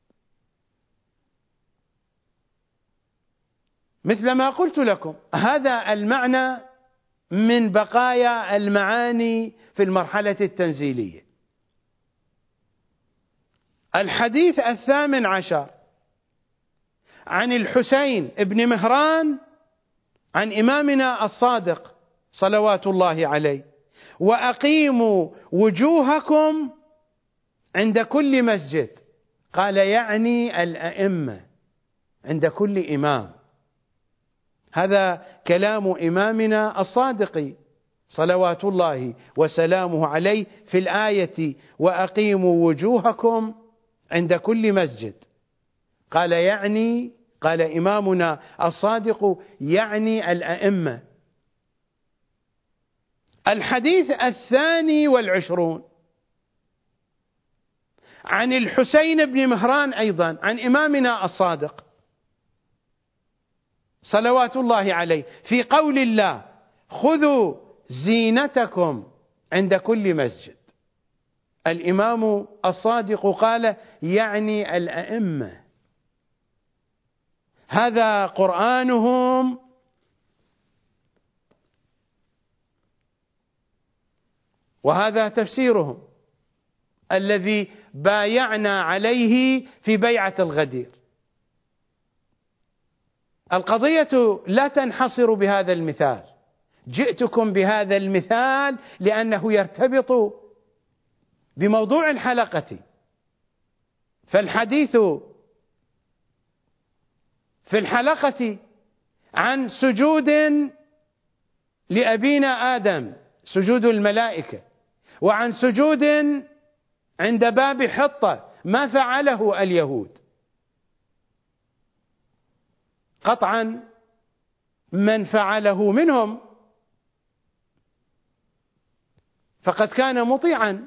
A: مثل ما قلت لكم. هذا المعنى من بقايا المعاني في المرحلة التنزيلية. الحديث 18 عن الحسين بن مهران عن إمامنا الصادق صلوات الله عليه: وأقيموا وجوهكم عند كل مسجد، قال يعني الأئمة، عند كل إمام. هذا كلام إمامنا الصادق صلوات الله وسلامه عليه في الآية: وأقيموا وجوهكم عند كل مسجد، قال يعني، قال إمامنا الصادق يعني الأئمة. الحديث 22 عن الحسين بن مهران أيضا عن إمامنا الصادق صلوات الله عليه في قول الله: خذوا زينتكم عند كل مسجد. الإمام الصادق قال يعني الأئمة. هذا قرآنهم وهذا تفسيرهم الذي بايعنا عليه في بيعة الغدير. القضية لا تنحصر بهذا المثال، جئتكم بهذا المثال لأنه يرتبط بموضوع الحلقة. فالحديث في الحلقة عن سجود لأبينا آدم، سجود الملائكة، وعن سجود عند باب حطة ما فعله اليهود. قطعا من فعله منهم فقد كان مطيعا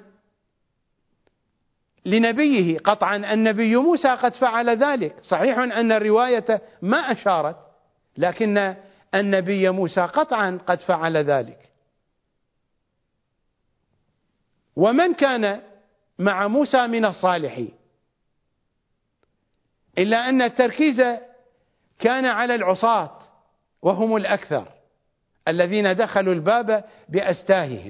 A: لنبيه. قطعا النبي موسى قد فعل ذلك. صحيح أن الرواية ما أشارت، لكن النبي موسى قطعا قد فعل ذلك. ومن كان مع موسى من الصالحين، إلا أن التركيز كان على العصاة وهم الأكثر الذين دخلوا الباب بأستاههم.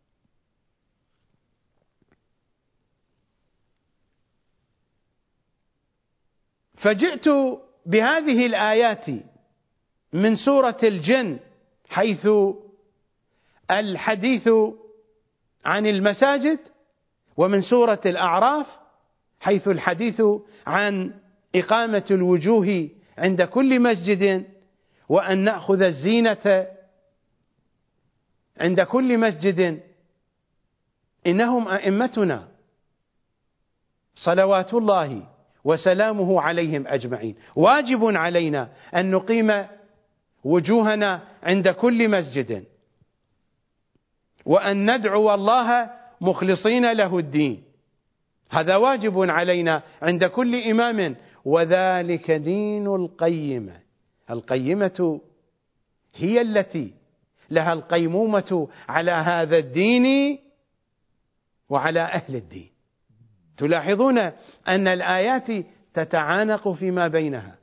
A: فجئت بهذه الآيات من سورة الجن، حيث الحديث عن المساجد، ومن سورة الأعراف حيث الحديث عن إقامة الوجوه عند كل مسجد، وأن نأخذ الزينة عند كل مسجد. إنهم أئمتنا صلوات الله وسلامه عليهم أجمعين. واجب علينا أن نقيم وجوهنا عند كل مسجد، وأن ندعو الله مخلصين له الدين. هذا واجب علينا عند كل إمام، وذلك دين القيمة. القيمة هي التي لها القيمومة على هذا الدين وعلى أهل الدين. تلاحظون أن الآيات تتعانق فيما بينها،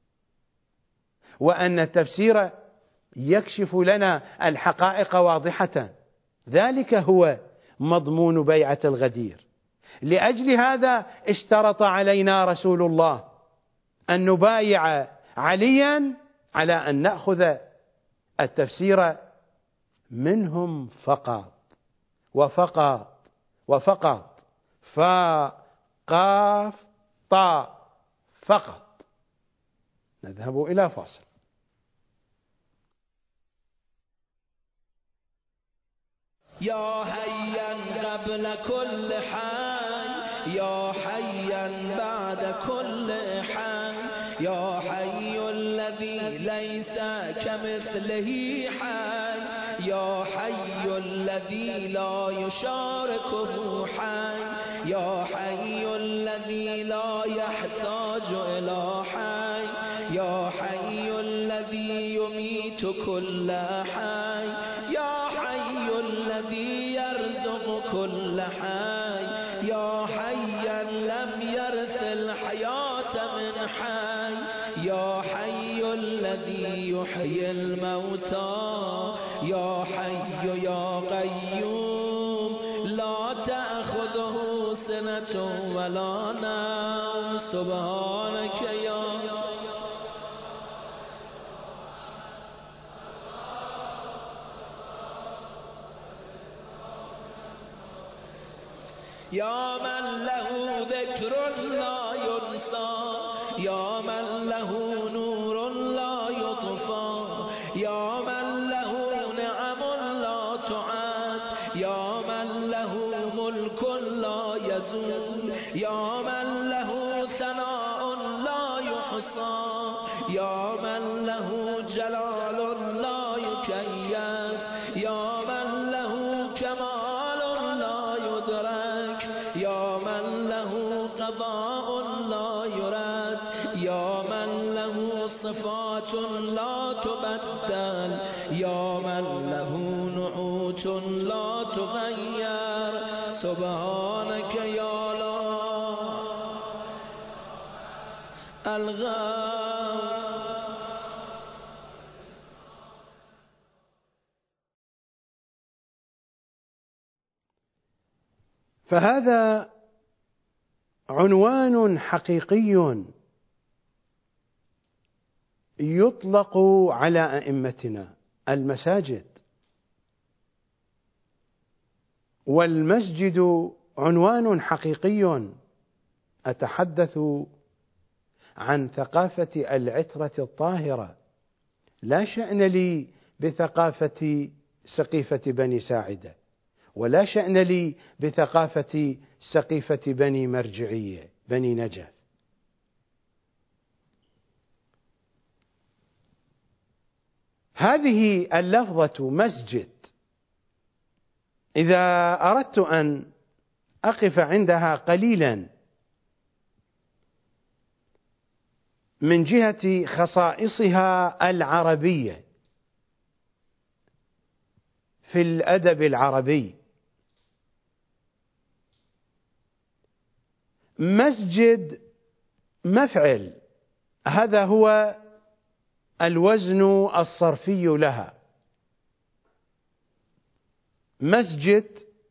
A: وأن التفسير يكشف لنا الحقائق واضحة. ذلك هو مضمون بيعة الغدير. لأجل هذا اشترط علينا رسول الله أن نبايع عليا على أن نأخذ التفسير منهم فقط وفقط وفقط، فا قاف طاء فقط. نذهب إلى فاصل.
B: يا حيا قبل كل حي، يا حيا بعد كل حي، يا حي الذي ليس كمثله حي، يا حي الذي لا يشاركه حي، يا حي الذي لا يحتاج إلى حي، يا حي الذي يميت كل حي، يا حي الذي يرزق كل حي، يا حيا لم يرث الحياة من حي، يا حي الذي يحيي الموتى، يا حي يا قيوم لا تأخذه سنة ولا نوم، سبحانك يا من له ذكر لا ينسى، يا من له نور لا يطفى، يا من له نعم لا تعد، يا من له ملك لا يزول، يا من له ثناء لا يحصى، يا من له جلال لا يكيف، يا من له كمال لا يدرك، يا من له قضاء لا يرد، يا من له صفات لا تبدل، يا من له نعوت لا تغير، سبحانك يا لا الغوث.
A: فهذا عنوان حقيقي يطلق على أئمتنا المساجد، والمسجد عنوان حقيقي أتحدث عن ثقافة العترة الطاهرة، لا شأن لي بثقافة سقيفة بني ساعدة، ولا شأن لي بثقافة سقيفة بني مرجعية بني نجف. هذه اللفظة مسجد إذا أردت أن أقف عندها قليلا من جهة خصائصها العربية في الأدب العربي، مسجد مفعل، هذا هو الوزن الصرفي لها. مسجد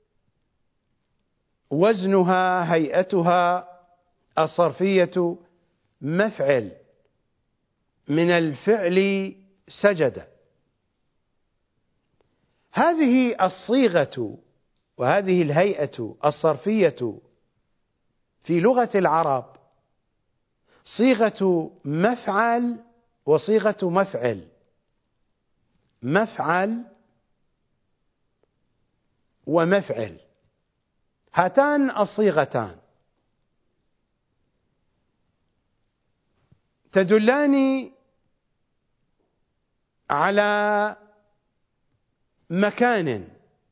A: وزنها هيئتها الصرفية مفعل من الفعل سجد. هذه الصيغة وهذه الهيئة الصرفية في لغة العرب صيغة مفعل وصيغة مفعل، مفعل ومفعل، هاتان الصيغتان تدلان على مكان،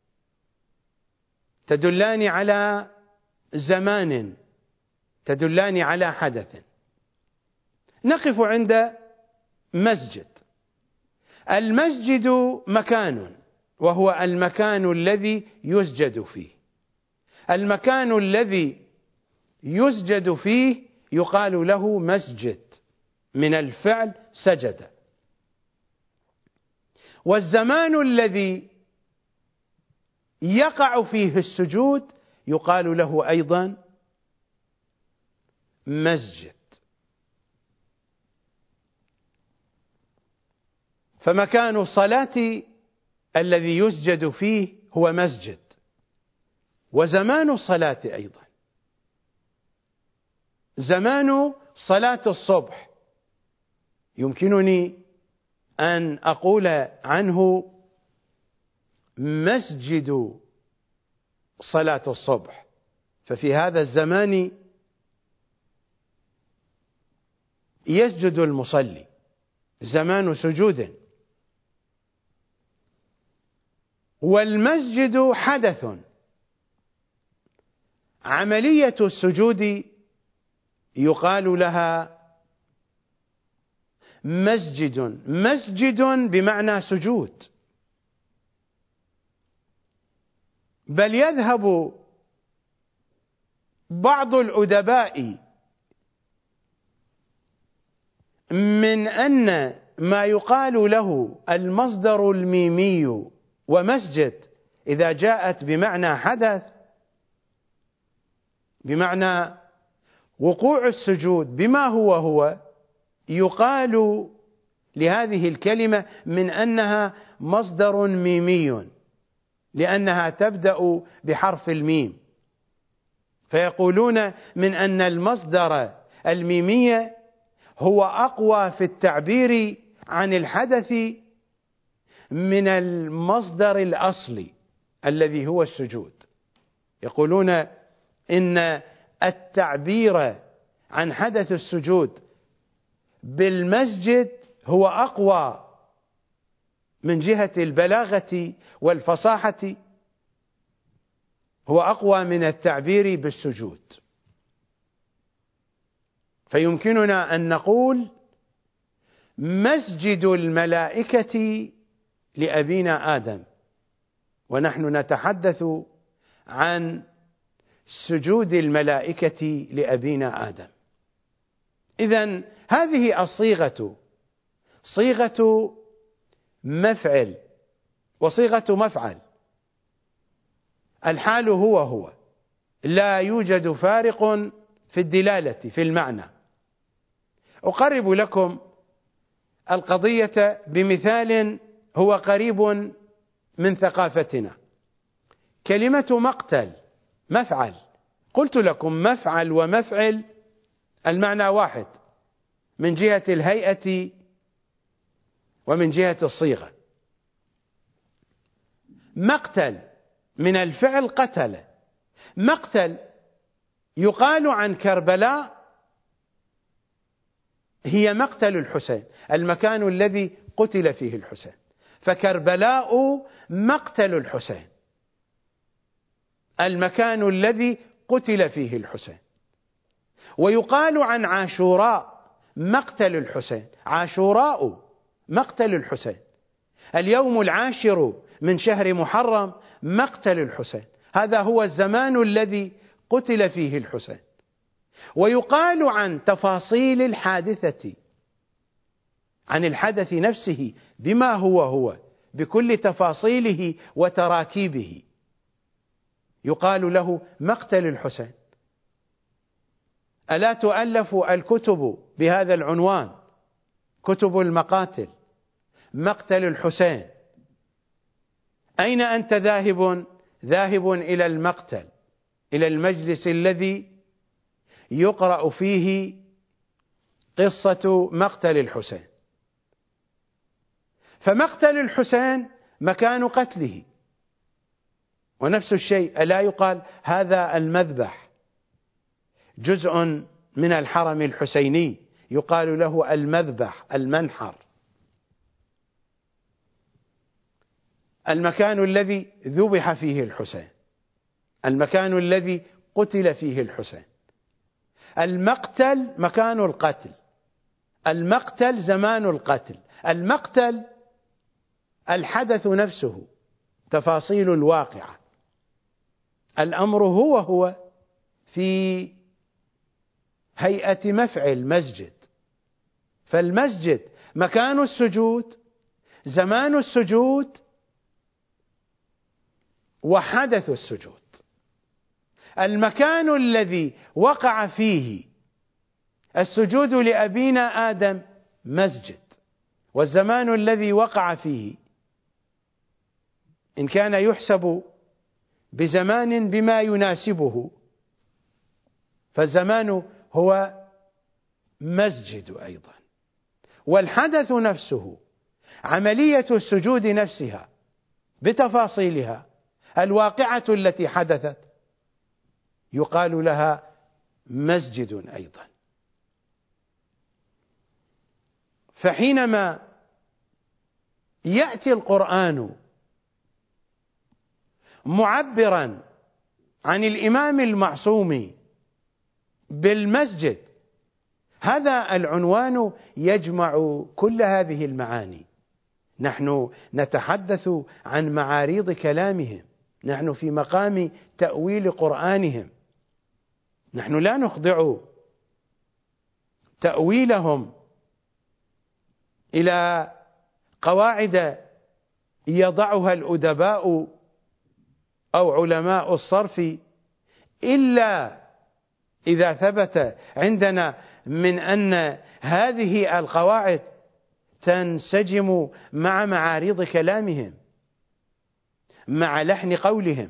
A: تدلان على زمان، تدلان على حدث. نقف عند مسجد. المسجد مكان، وهو المكان الذي يسجد فيه. المكان الذي يسجد فيه يقال له مسجد من الفعل سجد. والزمان الذي يقع فيه السجود يقال له أيضا مسجد. فمكان الصلاة الذي يسجد فيه هو مسجد، وزمان الصلاة أيضا، زمان صلاة الصبح يمكنني أن أقول عنه مسجد صلاة الصبح، ففي هذا الزمان يسجد المصلي، زمان سجود. والمسجد حدث، عملية السجود يقال لها مسجد، مسجد بمعنى سجود. بل يذهب بعض الأدباء من أن ما يقال له المصدر الميمي ومسجد إذا جاءت بمعنى حدث، بمعنى وقوع السجود بما هو يقال لهذه الكلمة من أنها مصدر ميمي، لأنها تبدأ بحرف الميم، فيقولون من أن المصدر الميمي هو أقوى في التعبير عن الحدث من المصدر الأصلي الذي هو السجود. يقولون إن التعبير عن حدث السجود بالمسجد هو أقوى من جهة البلاغة والفصاحة، هو أقوى من التعبير بالسجود. فيمكننا أن نقول مسجد الملائكة لأبينا آدم، ونحن نتحدث عن سجود الملائكة لأبينا آدم. إذن هذه الصيغة صيغة مفعل وصيغة مفعل، الحال هو لا يوجد فارق في الدلالة في المعنى. أقرب لكم القضية بمثال هو قريب من ثقافتنا. كلمة مقتل مفعل، قلت لكم مفعل ومفعل المعنى واحد من جهة الهيئة ومن جهة الصيغة. مقتل من الفعل قتل، مقتل يقال عن كربلاء هي مقتل الحسين، المكان الذي قتل فيه الحسين، فكربلاء مقتل الحسين، المكان الذي قتل فيه الحسين. ويقال عن عاشوراء مقتل الحسين، عاشوراء مقتل الحسين، اليوم العاشر من شهر محرم مقتل الحسين، هذا هو الزمان الذي قتل فيه الحسين. ويقال عن تفاصيل الحادثة، عن الحدث نفسه بما هو بكل تفاصيله وتراكيبه، يقال له مقتل الحسين. ألا تؤلف الكتب بهذا العنوان، كتب المقاتل، مقتل الحسين؟ أين أنت ذاهب؟ ذاهب إلى المقتل، إلى المجلس الذي يقرأ فيه قصة مقتل الحسين. فمقتل الحسين مكان قتله، ونفس الشيء ألا يقال هذا المذبح جزء من الحرم الحسيني، يقال له المذبح، المنحر، المكان الذي ذبح فيه الحسين، المكان الذي قتل فيه الحسين. المقتل مكان القتل، المقتل زمان القتل، المقتل الحدث نفسه، تفاصيل الواقعة. الأمر هو في هيئة مفعل مسجد، فالمسجد مكان السجود، زمان السجود، وحدث السجود. المكان الذي وقع فيه السجود لأبينا آدم مسجد، والزمان الذي وقع فيه إن كان يحسب بزمان بما يناسبه فالزمان هو مسجد أيضا. والحدث نفسه، عملية السجود نفسها بتفاصيلها الواقعة التي حدثت، يقال لها مسجد أيضا. فحينما يأتي القرآن معبرا عن الإمام المعصوم بالمسجد، هذا العنوان يجمع كل هذه المعاني. نحن نتحدث عن معاريض كلامهم، نحن في مقام تأويل قرآنهم، نحن لا نخضع تأويلهم إلى قواعد يضعها الأدباء أو علماء الصرف إلا إذا ثبت عندنا من أن هذه القواعد تنسجم مع معاريض كلامهم، مع لحن قولهم.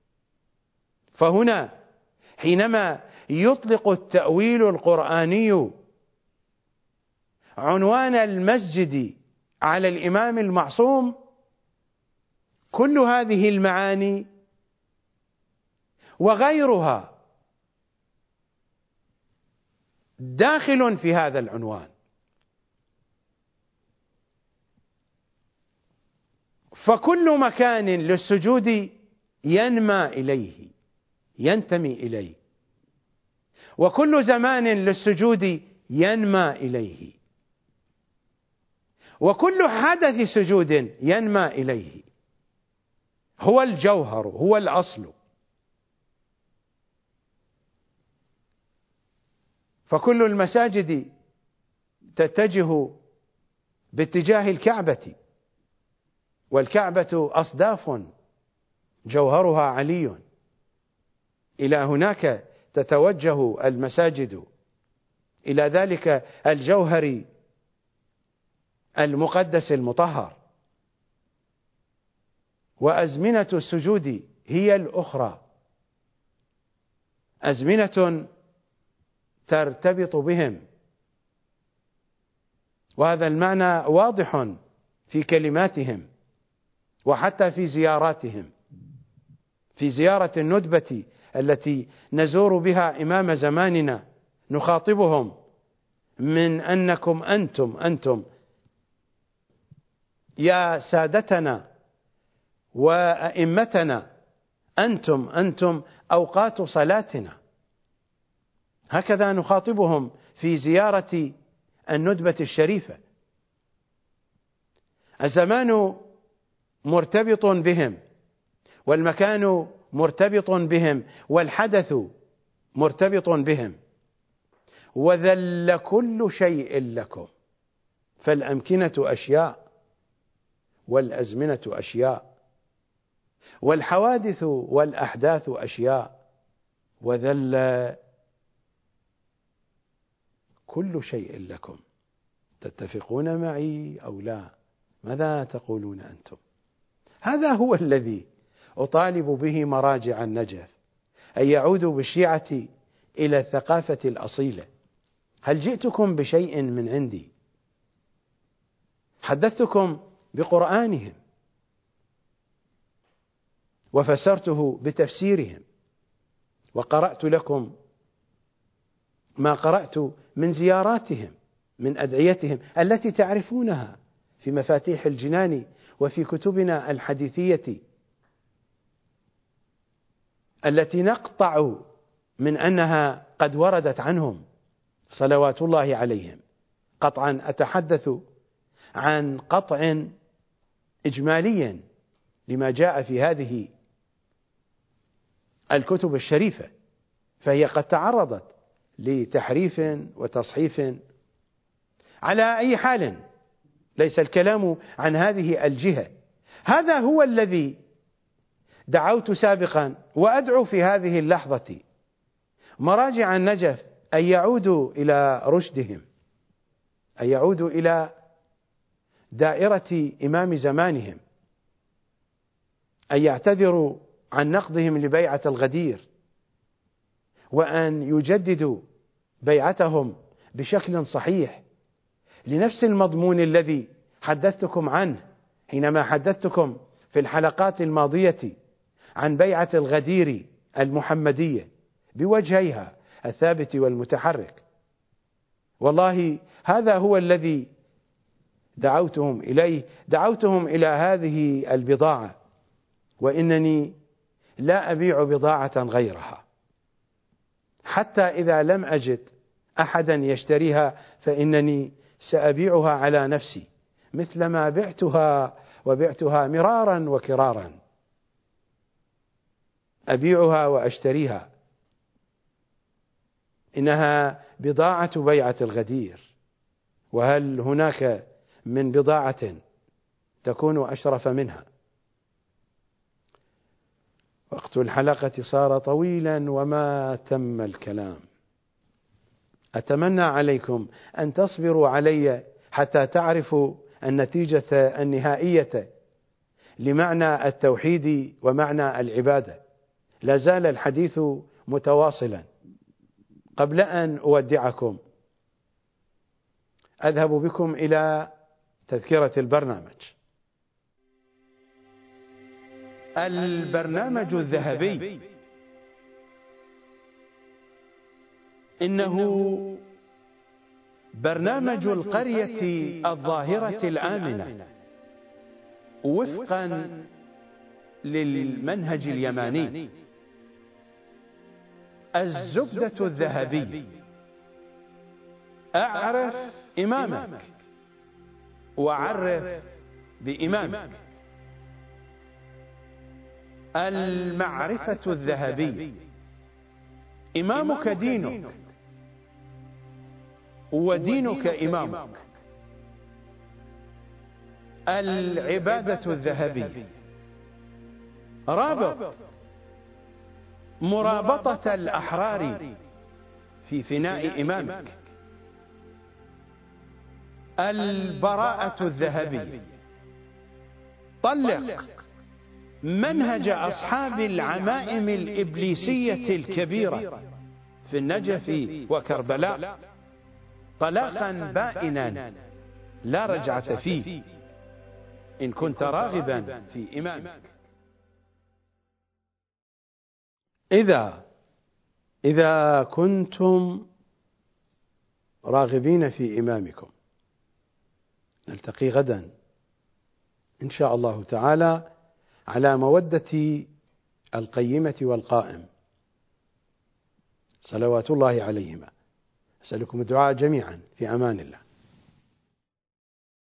A: فهنا حينما يطلق التأويل القرآني عنوان المسجد على الإمام المعصوم، كل هذه المعاني وغيرها داخل في هذا العنوان. فكل مكان للسجود ينمى إليه، ينتمي إليه، وكل زمان للسجود ينمى إليه، وكل حدث سجود ينمى إليه، هو الجوهر، هو الأصل. فكل المساجد تتجه باتجاه الكعبة، والكعبة أصداف جوهرها علي، إلى هناك تتوجه المساجد، إلى ذلك الجوهر المقدس المطهر. وأزمنة السجود هي الأخرى، أزمنة ترتبط بهم، وهذا المعنى واضح في كلماتهم وحتى في زياراتهم. في زيارة الندبة التي نزور بها إمام زماننا نخاطبهم من أنكم أنتم يا سادتنا وأئمتنا، أنتم أوقات صلاتنا. هكذا نخاطبهم في زيارة الندبة الشريفة. الزمان مرتبط بهم، والمكان مرتبط بهم، والحدث مرتبط بهم. وذل كل شيء لكم، فالأمكنة أشياء، والأزمنة أشياء، والحوادث والأحداث أشياء، وذل كل شيء لكم. تتفقون معي أو لا؟ ماذا تقولون أنتم؟ هذا هو الذي أطالب به مراجع النجف، أن يعودوا بالشيعة إلى الثقافة الأصيلة. هل جئتكم بشيء من عندي؟ حدثتكم بقرآنهم وفسرته بتفسيرهم، وقرأت لكم ما قرأت من زياراتهم، من أدعيتهم التي تعرفونها في مفاتيح الجنان وفي كتبنا الحديثية التي نقطع من أنها قد وردت عنهم صلوات الله عليهم. قطعا أتحدث عن قطع إجماليا لما جاء في هذه الكتب الشريفة، فهي قد تعرضت لتحريف وتصحيف. على أي حال ليس الكلام عن هذه الجهة. هذا هو الذي دعوت سابقا وأدعو في هذه اللحظة مراجع النجف أن يعودوا إلى رشدهم، أن يعودوا إلى دائرة إمام زمانهم، أن يعتذروا عن نقضهم لبيعة الغدير، وأن يجددوا بيعتهم بشكل صحيح لنفس المضمون الذي حدثتكم عنه حينما حدثتكم في الحلقات الماضية عن بيعة الغدير المحمدية بوجهيها الثابت والمتحرك. والله هذا هو الذي دعوتهم إليه، دعوتهم إلى هذه البضاعة، وإنني لا أبيع بضاعة غيرها، حتى إذا لم أجد أحدا يشتريها فإنني سأبيعها على نفسي مثل ما بعتها مرارا وكرارا. أبيعها وأشتريها، إنها بضاعة بيعة الغدير، وهل هناك من بضاعة تكون أشرف منها؟ وقت الحلقة صار طويلا وما تم الكلام. أتمنى عليكم أن تصبروا علي حتى تعرفوا النتيجة النهائية لمعنى التوحيد ومعنى العبادة. لا زال الحديث متواصلا. قبل أن أودعكم أذهب بكم إلى تذكرة البرنامج. البرنامج الذهبي إنه برنامج القرية الظاهرة الآمنة وفقا للمنهج اليماني. الزبدة الذهبي: أعرف إمامك وعرف بإمامك. المعرفة الذهبي: إمامك دينك ودينك إمامك. العبادة الذهبي: رابط مرابطة الأحرار في فناء إمامك. البراءة الذهبي: طلق منهج أصحاب العمائم الإبليسية الكبيرة في النجف وكربلاء طلاقا بائنا لا رجعة فيه إن كنت راغبا في إمامك. إذا كنتم راغبين في إمامكم، نلتقي غدا إن شاء الله تعالى على مودة القيمة والقائم صلوات الله عليهما. أسألكم الدعاء جميعا، في أمان الله.